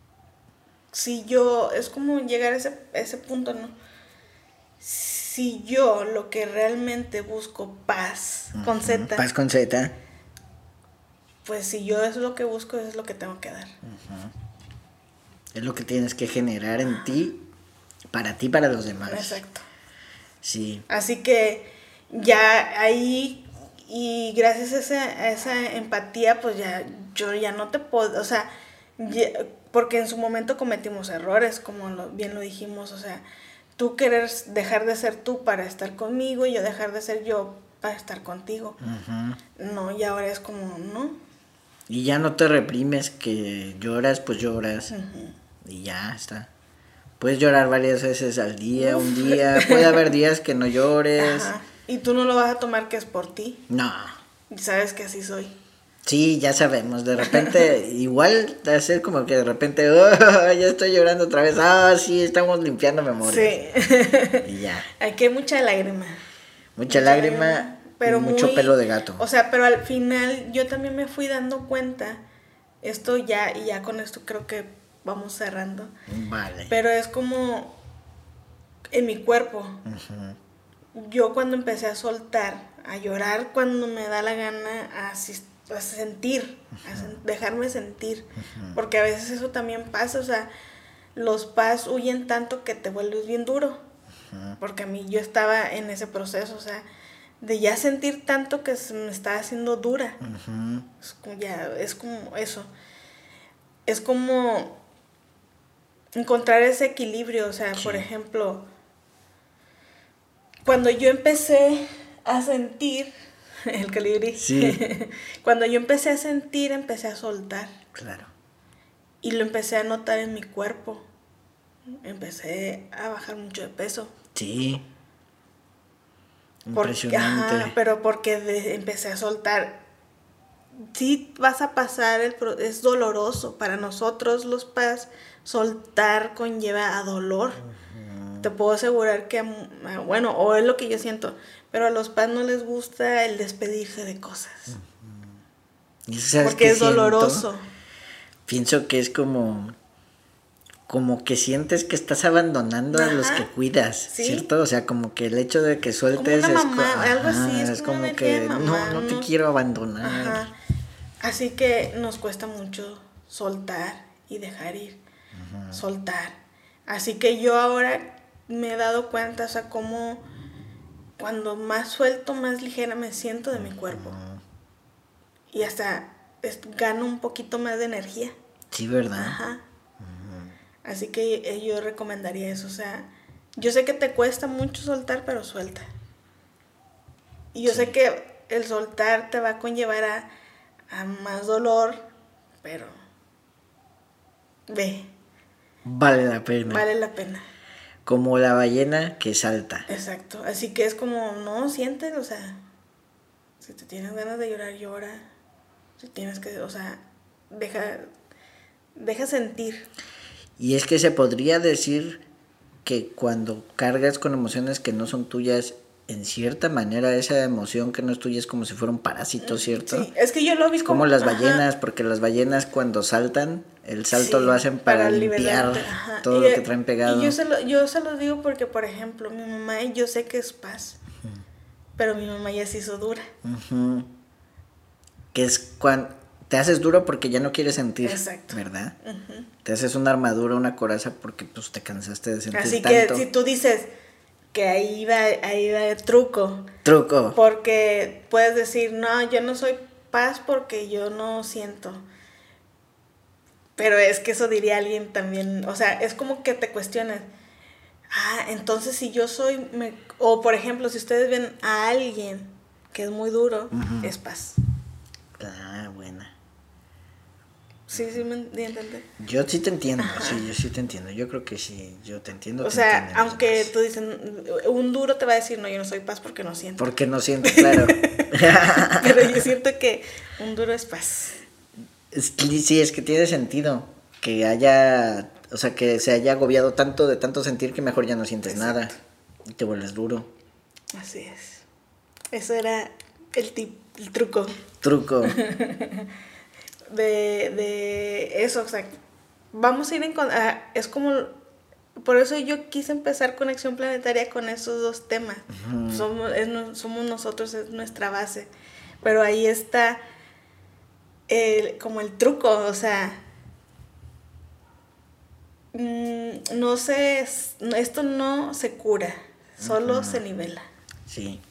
[SPEAKER 2] es como llegar a ese punto, ¿no? Si yo lo que realmente busco, paz, con Z.
[SPEAKER 3] Paz con Z.
[SPEAKER 2] Pues si yo es lo que busco, es lo que tengo que dar.
[SPEAKER 3] Uh-huh. Es lo que tienes que generar en ti, para los demás.
[SPEAKER 2] Exacto.
[SPEAKER 3] Sí.
[SPEAKER 2] Así que ya ahí, y gracias a esa empatía, pues yo ya no te puedo, o sea, porque en su momento cometimos errores, como bien lo dijimos, o sea, tú querer dejar de ser tú para estar conmigo y yo dejar de ser yo para estar contigo. Uh-huh. No, y ahora es como, ¿no?
[SPEAKER 3] Y ya no te reprimes, que lloras, pues lloras.
[SPEAKER 2] Uh-huh.
[SPEAKER 3] Y ya está. Puedes llorar varias veces al día, un día. Puede haber días que no llores.
[SPEAKER 2] Ajá. Y tú no lo vas a tomar que es por ti.
[SPEAKER 3] No.
[SPEAKER 2] Y sabes que así soy.
[SPEAKER 3] Sí, ya sabemos. De repente, igual, hacer como que de repente, ya estoy llorando otra vez. Sí, estamos limpiando memoria.
[SPEAKER 2] Sí.
[SPEAKER 3] Y ya.
[SPEAKER 2] Aquí hay mucha lágrima.
[SPEAKER 3] Mucha lágrima. Pero mucho pelo de gato.
[SPEAKER 2] O sea, pero al final yo también me fui dando cuenta, y ya con esto creo que vamos cerrando.
[SPEAKER 3] Vale.
[SPEAKER 2] Pero es como en mi cuerpo. Uh-huh. Yo cuando empecé a soltar, a llorar cuando me da la gana, a sentir, uh-huh. Dejarme sentir. Uh-huh. Porque a veces eso también pasa, o sea, los paz huyen tanto que te vuelves bien duro. Uh-huh. Porque a mí yo estaba en ese proceso, o sea, de ya sentir tanto que se me está haciendo dura. Uh-huh. Es como eso. Es como encontrar ese equilibrio, o sea, sí. Por ejemplo, Cuando yo empecé a sentir el colibrí,
[SPEAKER 3] Sí.
[SPEAKER 2] cuando yo empecé a sentir, empecé a soltar.
[SPEAKER 3] Claro.
[SPEAKER 2] Y lo empecé a notar en mi cuerpo. Empecé a bajar mucho de peso.
[SPEAKER 3] Sí.
[SPEAKER 2] Porque,
[SPEAKER 3] Impresionante.
[SPEAKER 2] ajá, pero porque empecé a soltar. Sí vas a pasar, es doloroso. Para nosotros los PAS, soltar conlleva a dolor. Te puedo asegurar que, bueno, o es lo que yo siento, pero a los PAS no les gusta el despedirse de cosas.
[SPEAKER 3] ¿Y sabes
[SPEAKER 2] Porque
[SPEAKER 3] qué
[SPEAKER 2] es
[SPEAKER 3] siento?
[SPEAKER 2] doloroso.
[SPEAKER 3] Pienso que es como que sientes que estás abandonando a los
[SPEAKER 2] Ajá.
[SPEAKER 3] que cuidas,
[SPEAKER 2] Sí.
[SPEAKER 3] ¿cierto? O sea, como que el hecho de que sueltes
[SPEAKER 2] Como una
[SPEAKER 3] es
[SPEAKER 2] mamá, algo así, es como
[SPEAKER 3] como
[SPEAKER 2] una
[SPEAKER 3] que
[SPEAKER 2] energía de mamá,
[SPEAKER 3] no te
[SPEAKER 2] ¿no?
[SPEAKER 3] quiero abandonar.
[SPEAKER 2] Ajá. Así que nos cuesta mucho soltar y dejar ir. Soltar. Así que yo ahora me he dado cuenta, o sea, cómo cuando más suelto, más ligera me siento de mi cuerpo. Y hasta gano un poquito más de energía.
[SPEAKER 3] Sí, ¿verdad?
[SPEAKER 2] Ajá. Así que yo recomendaría eso, o sea, yo sé que te cuesta mucho soltar, pero suelta. Y yo sé que el soltar te va a conllevar a más dolor, pero ve,
[SPEAKER 3] Vale la pena.
[SPEAKER 2] vale la pena.
[SPEAKER 3] Como la ballena que salta.
[SPEAKER 2] Exacto. Así que es como, no, sientes, o sea, si te tienes ganas de llorar, llora. Si tienes que, o sea, deja sentir.
[SPEAKER 3] Y es que se podría decir que cuando cargas con emociones que no son tuyas, en cierta manera esa emoción que no es tuya es como si fuera un parásito, ¿cierto?
[SPEAKER 2] Sí, es que yo lo vi
[SPEAKER 3] Es como las
[SPEAKER 2] ajá.
[SPEAKER 3] ballenas, porque las ballenas cuando saltan, el salto
[SPEAKER 2] Sí,
[SPEAKER 3] lo hacen para limpiar
[SPEAKER 2] liberarte, ajá.
[SPEAKER 3] todo lo que traen pegado.
[SPEAKER 2] Y yo se lo digo porque, por ejemplo, mi mamá, yo sé que es paz, pero mi mamá ya se hizo dura.
[SPEAKER 3] Ujú. Que es cuando te haces duro porque ya no quieres sentir,
[SPEAKER 2] Exacto.
[SPEAKER 3] ¿verdad? Te haces una armadura, una coraza porque pues te cansaste de sentir
[SPEAKER 2] Así
[SPEAKER 3] tanto.
[SPEAKER 2] que si tú dices que ahí va el truco,
[SPEAKER 3] Truco.
[SPEAKER 2] porque puedes decir, no, yo no soy paz porque yo no siento. Pero es que eso diría alguien también, o sea, es como que te cuestiones. Entonces si yo soy, o por ejemplo, si ustedes ven a alguien que es muy duro, es paz.
[SPEAKER 3] Buena.
[SPEAKER 2] Sí, me entiendes.
[SPEAKER 3] Yo sí te entiendo, sí, yo sí te entiendo. Yo creo que sí, yo te entiendo.
[SPEAKER 2] O
[SPEAKER 3] te
[SPEAKER 2] sea,
[SPEAKER 3] entiendo,
[SPEAKER 2] aunque
[SPEAKER 3] más.
[SPEAKER 2] tú dices, un duro te va a decir, no, yo no soy paz porque no siento.
[SPEAKER 3] Porque no siento, claro.
[SPEAKER 2] Pero yo siento que un duro es paz.
[SPEAKER 3] Sí, es que tiene sentido que haya, o sea, que se haya agobiado tanto de tanto sentir que mejor ya no sientes nada y te vuelves duro.
[SPEAKER 2] Así es. Eso era el truco
[SPEAKER 3] Truco.
[SPEAKER 2] de eso, o sea, vamos a ir es como, por eso yo quise empezar Conexión Planetaria con esos dos temas. Somos nosotros, es nuestra base, pero ahí está como el truco, o sea, no sé, esto no se cura, solo se nivela.
[SPEAKER 3] Sí.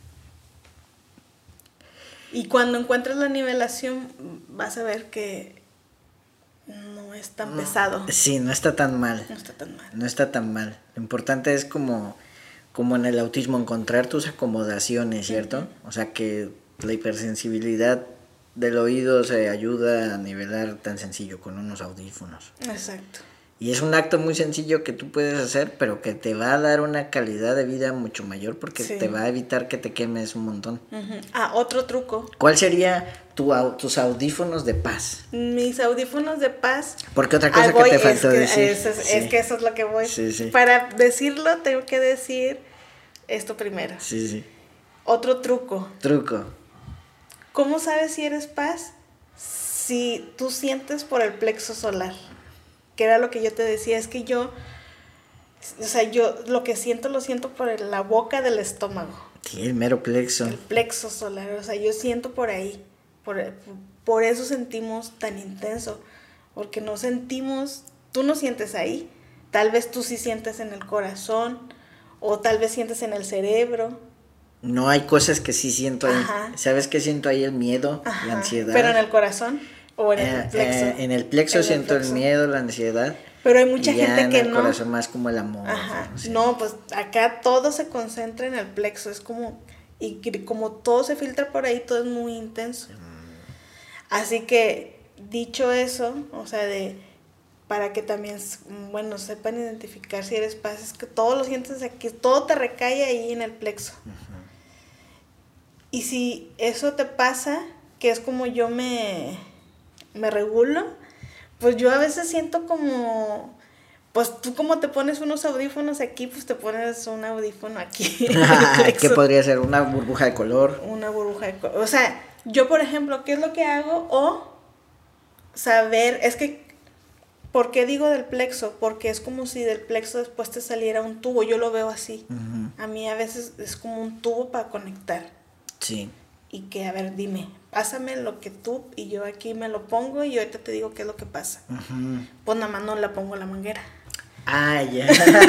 [SPEAKER 2] Y cuando encuentres la nivelación, vas a ver que no es tan pesado.
[SPEAKER 3] Sí, no está tan mal.
[SPEAKER 2] No está tan mal.
[SPEAKER 3] No está tan mal. Lo importante es como en el autismo, encontrar tus acomodaciones, ¿cierto? O sea, que la hipersensibilidad del oído se ayuda a nivelar tan sencillo con unos audífonos.
[SPEAKER 2] Exacto.
[SPEAKER 3] Y es un acto muy sencillo que tú puedes hacer, pero que te va a dar una calidad de vida mucho mayor porque
[SPEAKER 2] Sí.
[SPEAKER 3] te va a evitar que te quemes un montón.
[SPEAKER 2] Otro truco.
[SPEAKER 3] ¿Cuál sería tus audífonos de paz?
[SPEAKER 2] Mis audífonos de paz.
[SPEAKER 3] Porque otra cosa que te faltó decir.
[SPEAKER 2] Es que eso es lo que voy.
[SPEAKER 3] Sí, sí.
[SPEAKER 2] Para decirlo, tengo que decir esto primero.
[SPEAKER 3] Sí, sí.
[SPEAKER 2] Otro truco.
[SPEAKER 3] Truco.
[SPEAKER 2] ¿Cómo sabes si eres paz? Si tú sientes por el plexo solar. Que era lo que yo te decía, es que yo lo que siento lo siento por la boca del estómago.
[SPEAKER 3] Sí, el mero plexo.
[SPEAKER 2] El plexo solar, o sea, yo siento por ahí. Por eso sentimos tan intenso. Porque no sentimos, tú no sientes ahí. Tal vez tú sí sientes en el corazón, o tal vez sientes en el cerebro.
[SPEAKER 3] No, hay cosas que sí siento ahí.
[SPEAKER 2] Ajá.
[SPEAKER 3] ¿Sabes qué siento ahí? El miedo, la ansiedad.
[SPEAKER 2] Pero en el corazón o en el plexo.
[SPEAKER 3] En el plexo siento el miedo, la ansiedad.
[SPEAKER 2] Pero hay mucha
[SPEAKER 3] Y ya
[SPEAKER 2] gente
[SPEAKER 3] en
[SPEAKER 2] que
[SPEAKER 3] el
[SPEAKER 2] no.
[SPEAKER 3] corazón más como el amor.
[SPEAKER 2] Ajá.
[SPEAKER 3] Sí.
[SPEAKER 2] No, pues acá todo se concentra en el plexo. Es como. Y como todo se filtra por ahí, todo es muy intenso. Así que, dicho eso, o sea, para que también, bueno, sepan identificar si eres paz, es que todo lo sientes aquí, todo te recae ahí en el plexo. Y si eso te pasa, que es como yo me regulo, pues yo a veces siento como, pues tú como te pones unos audífonos aquí, pues te pones un audífono aquí. en el
[SPEAKER 3] ¿Qué
[SPEAKER 2] plexo.
[SPEAKER 3] podría ser? ¿Una burbuja de color?
[SPEAKER 2] Una burbuja de o sea, yo por ejemplo, ¿qué es lo que hago? O saber, es que, ¿por qué digo del plexo? Porque es como si del plexo después te saliera un tubo, yo lo veo así.
[SPEAKER 3] Ujú.
[SPEAKER 2] A mí a veces es como un tubo para conectar.
[SPEAKER 3] Sí.
[SPEAKER 2] Y que, a ver, dime, pásame lo que tú, y yo aquí me lo pongo y ahorita te digo qué es lo que pasa.
[SPEAKER 3] Ujú.
[SPEAKER 2] Pues nada más no la pongo la manguera.
[SPEAKER 3] Ah, ya.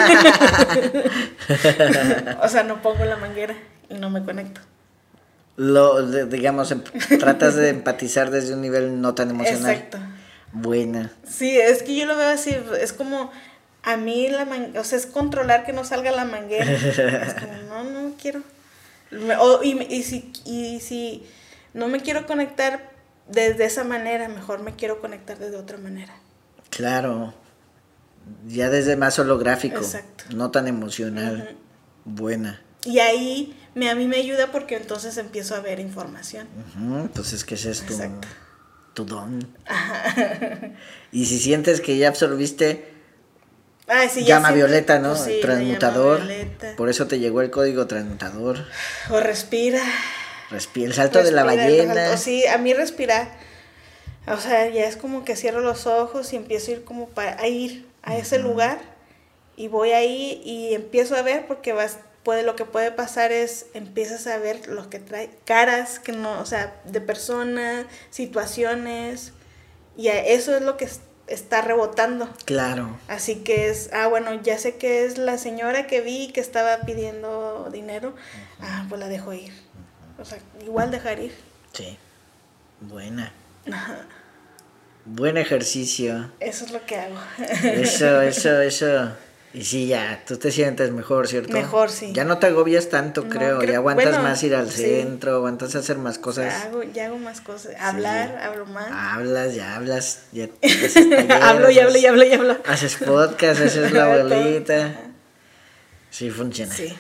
[SPEAKER 2] O sea, no pongo la manguera y no me conecto.
[SPEAKER 3] Digamos, tratas de empatizar desde un nivel no tan emocional.
[SPEAKER 2] Exacto.
[SPEAKER 3] Buena.
[SPEAKER 2] Sí, es que yo lo veo así, es como a mí o sea, es controlar que no salga la manguera. Es como, no quiero. Y si no me quiero conectar desde esa manera, mejor me quiero conectar desde otra manera.
[SPEAKER 3] Claro. Ya desde más holográfico.
[SPEAKER 2] Exacto.
[SPEAKER 3] No tan emocional. Buena.
[SPEAKER 2] Y ahí a mí me ayuda porque entonces empiezo a ver información.
[SPEAKER 3] Ujú, pues es que ese es
[SPEAKER 2] Exacto.
[SPEAKER 3] tu don. Y si sientes que ya absorbiste,
[SPEAKER 2] Ay, sí,
[SPEAKER 3] llama
[SPEAKER 2] sí,
[SPEAKER 3] violeta, ¿no?
[SPEAKER 2] pues sí, la
[SPEAKER 3] Transmutador.
[SPEAKER 2] llama violeta.
[SPEAKER 3] Por eso te llegó el código transmutador.
[SPEAKER 2] O respira.
[SPEAKER 3] El salto de la
[SPEAKER 2] Respira,
[SPEAKER 3] ballena.
[SPEAKER 2] sí, a mí respirar. O sea, ya es como que cierro los ojos y empiezo a ir como a ir a ese lugar. Y voy ahí y empiezo a ver porque lo que puede pasar es empiezas a ver lo que trae, caras que no, o sea, de personas, situaciones. Y eso es lo que está rebotando.
[SPEAKER 3] Claro.
[SPEAKER 2] Así que bueno, ya sé que es la señora que vi que estaba pidiendo dinero. Pues la dejo ir. O sea, igual dejar ir.
[SPEAKER 3] Sí. Buena. Buen ejercicio.
[SPEAKER 2] Eso es lo que hago.
[SPEAKER 3] Eso. Y sí, ya, tú te sientes mejor, ¿cierto?
[SPEAKER 2] Mejor, sí.
[SPEAKER 3] Ya no te agobias tanto,
[SPEAKER 2] No,
[SPEAKER 3] creo. Ya aguantas
[SPEAKER 2] bueno,
[SPEAKER 3] más ir al
[SPEAKER 2] sí.
[SPEAKER 3] centro, aguantas hacer más
[SPEAKER 2] O
[SPEAKER 3] cosas.
[SPEAKER 2] sea, ya hago más cosas. Hablo más.
[SPEAKER 3] Hablas, ya haces talleres,
[SPEAKER 2] Hablo y hablo.
[SPEAKER 3] Haces podcast, haces la
[SPEAKER 2] Todo.
[SPEAKER 3] bolita. Sí, funciona.
[SPEAKER 2] Sí.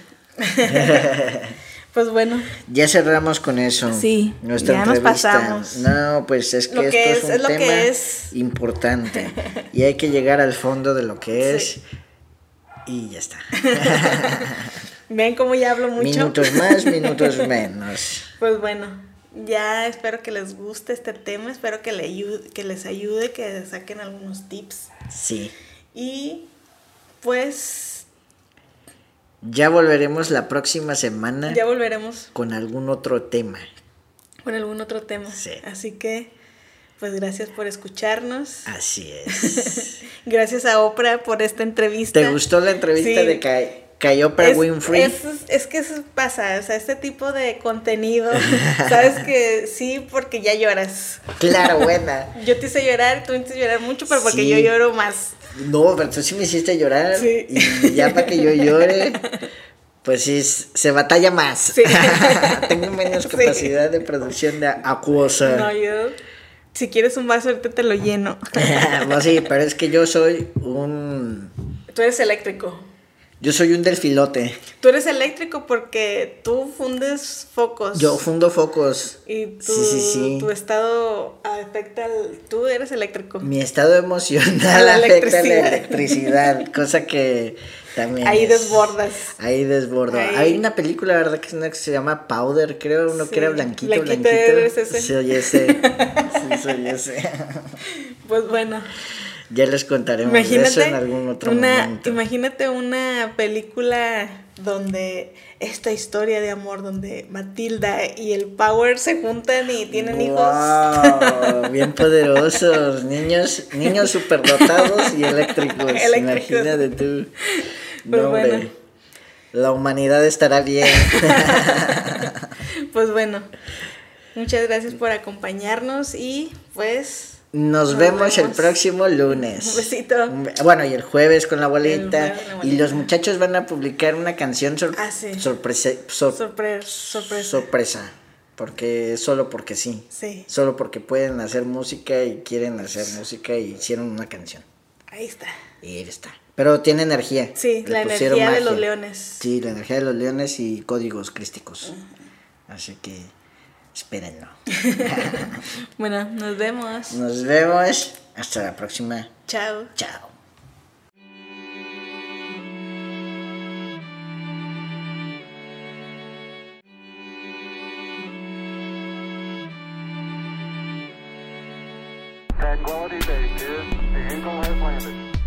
[SPEAKER 2] Pues bueno.
[SPEAKER 3] Ya cerramos con eso.
[SPEAKER 2] Sí,
[SPEAKER 3] Nuestra
[SPEAKER 2] ya nos
[SPEAKER 3] entrevista.
[SPEAKER 2] pasamos.
[SPEAKER 3] No, pues es que
[SPEAKER 2] Lo que
[SPEAKER 3] esto es un
[SPEAKER 2] lo
[SPEAKER 3] tema
[SPEAKER 2] que es.
[SPEAKER 3] importante. Y hay que llegar al fondo de lo que es.
[SPEAKER 2] Sí.
[SPEAKER 3] Y ya está.
[SPEAKER 2] Ven cómo ya hablo mucho.
[SPEAKER 3] Minutos más, minutos menos.
[SPEAKER 2] Pues bueno, ya espero que les guste este tema. Espero que les ayude, que saquen algunos tips.
[SPEAKER 3] Sí.
[SPEAKER 2] Y pues
[SPEAKER 3] Ya volveremos la próxima semana
[SPEAKER 2] ya volveremos
[SPEAKER 3] con algún otro tema.
[SPEAKER 2] con algún otro tema.
[SPEAKER 3] Sí.
[SPEAKER 2] Así que, pues gracias por escucharnos.
[SPEAKER 3] Así es.
[SPEAKER 2] Gracias a Oprah por esta entrevista.
[SPEAKER 3] ¿Te gustó la entrevista
[SPEAKER 2] Sí.
[SPEAKER 3] de Oprah Winfrey?
[SPEAKER 2] Es que eso pasa, o sea, este tipo de contenido, sabes que sí, porque ya lloras.
[SPEAKER 3] Claro, buena.
[SPEAKER 2] Yo te hice llorar, tú me hiciste llorar mucho, pero porque
[SPEAKER 3] Sí.
[SPEAKER 2] yo lloro más.
[SPEAKER 3] No, pero tú sí me hiciste llorar.
[SPEAKER 2] Sí.
[SPEAKER 3] Y ya para que yo llore, pues sí, se batalla más.
[SPEAKER 2] Sí.
[SPEAKER 3] Tengo menos
[SPEAKER 2] Sí.
[SPEAKER 3] capacidad de producción de acuosa.
[SPEAKER 2] No, yo, si quieres un vaso, ahorita te lo lleno.
[SPEAKER 3] No, sí, pero es que yo soy un
[SPEAKER 2] Tú eres eléctrico.
[SPEAKER 3] delfilote.
[SPEAKER 2] Tú eres eléctrico porque tú fundes focos.
[SPEAKER 3] Yo fundo focos.
[SPEAKER 2] Y
[SPEAKER 3] Sí.
[SPEAKER 2] tu estado afecta tú eres eléctrico.
[SPEAKER 3] Mi estado emocional
[SPEAKER 2] La
[SPEAKER 3] afecta a la
[SPEAKER 2] electricidad.
[SPEAKER 3] electricidad, cosa que también
[SPEAKER 2] Ahí
[SPEAKER 3] es-
[SPEAKER 2] desbordas.
[SPEAKER 3] Ahí desbordo.
[SPEAKER 2] Ahí.
[SPEAKER 3] Hay una película, ¿verdad? Que es una que se llama Powder, creo, uno
[SPEAKER 2] Sí.
[SPEAKER 3] que era blanquito.
[SPEAKER 2] Blanquito, eres ese.
[SPEAKER 3] Soy ese. Sí, soy ese.
[SPEAKER 2] Pues bueno,
[SPEAKER 3] Ya les contaremos de eso
[SPEAKER 2] imagínate
[SPEAKER 3] en algún otro momento.
[SPEAKER 2] imagínate una película donde esta historia de amor, donde Matilda y el Power se juntan y tienen hijos.
[SPEAKER 3] Wow, bien poderosos, niños superdotados y eléctricos.
[SPEAKER 2] Eléctricos.
[SPEAKER 3] Imagínate tú.
[SPEAKER 2] Pues
[SPEAKER 3] No, hombre,
[SPEAKER 2] bueno.
[SPEAKER 3] la humanidad estará bien.
[SPEAKER 2] Pues bueno, muchas gracias por acompañarnos y pues
[SPEAKER 3] Nos vemos el próximo lunes.
[SPEAKER 2] Un besito.
[SPEAKER 3] Bueno, y el jueves con la abuelita.
[SPEAKER 2] El jueves con la abuelita.
[SPEAKER 3] Y los muchachos van a publicar una canción
[SPEAKER 2] Sí.
[SPEAKER 3] sorpresa. Porque solo porque sí.
[SPEAKER 2] Sí.
[SPEAKER 3] Solo porque pueden hacer música y quieren hacer música y hicieron una canción.
[SPEAKER 2] Ahí está.
[SPEAKER 3] Y ahí está. Pero tiene energía.
[SPEAKER 2] Sí,
[SPEAKER 3] Le
[SPEAKER 2] la
[SPEAKER 3] pusieron
[SPEAKER 2] energía de
[SPEAKER 3] magia.
[SPEAKER 2] los leones.
[SPEAKER 3] Sí, la energía de los leones y códigos crísticos. Así que espérenlo.
[SPEAKER 2] Bueno, nos vemos.
[SPEAKER 3] Nos vemos. Hasta la próxima.
[SPEAKER 2] Chao.
[SPEAKER 3] Chao.
[SPEAKER 1] Tranquility Base here. The Eagle has landed.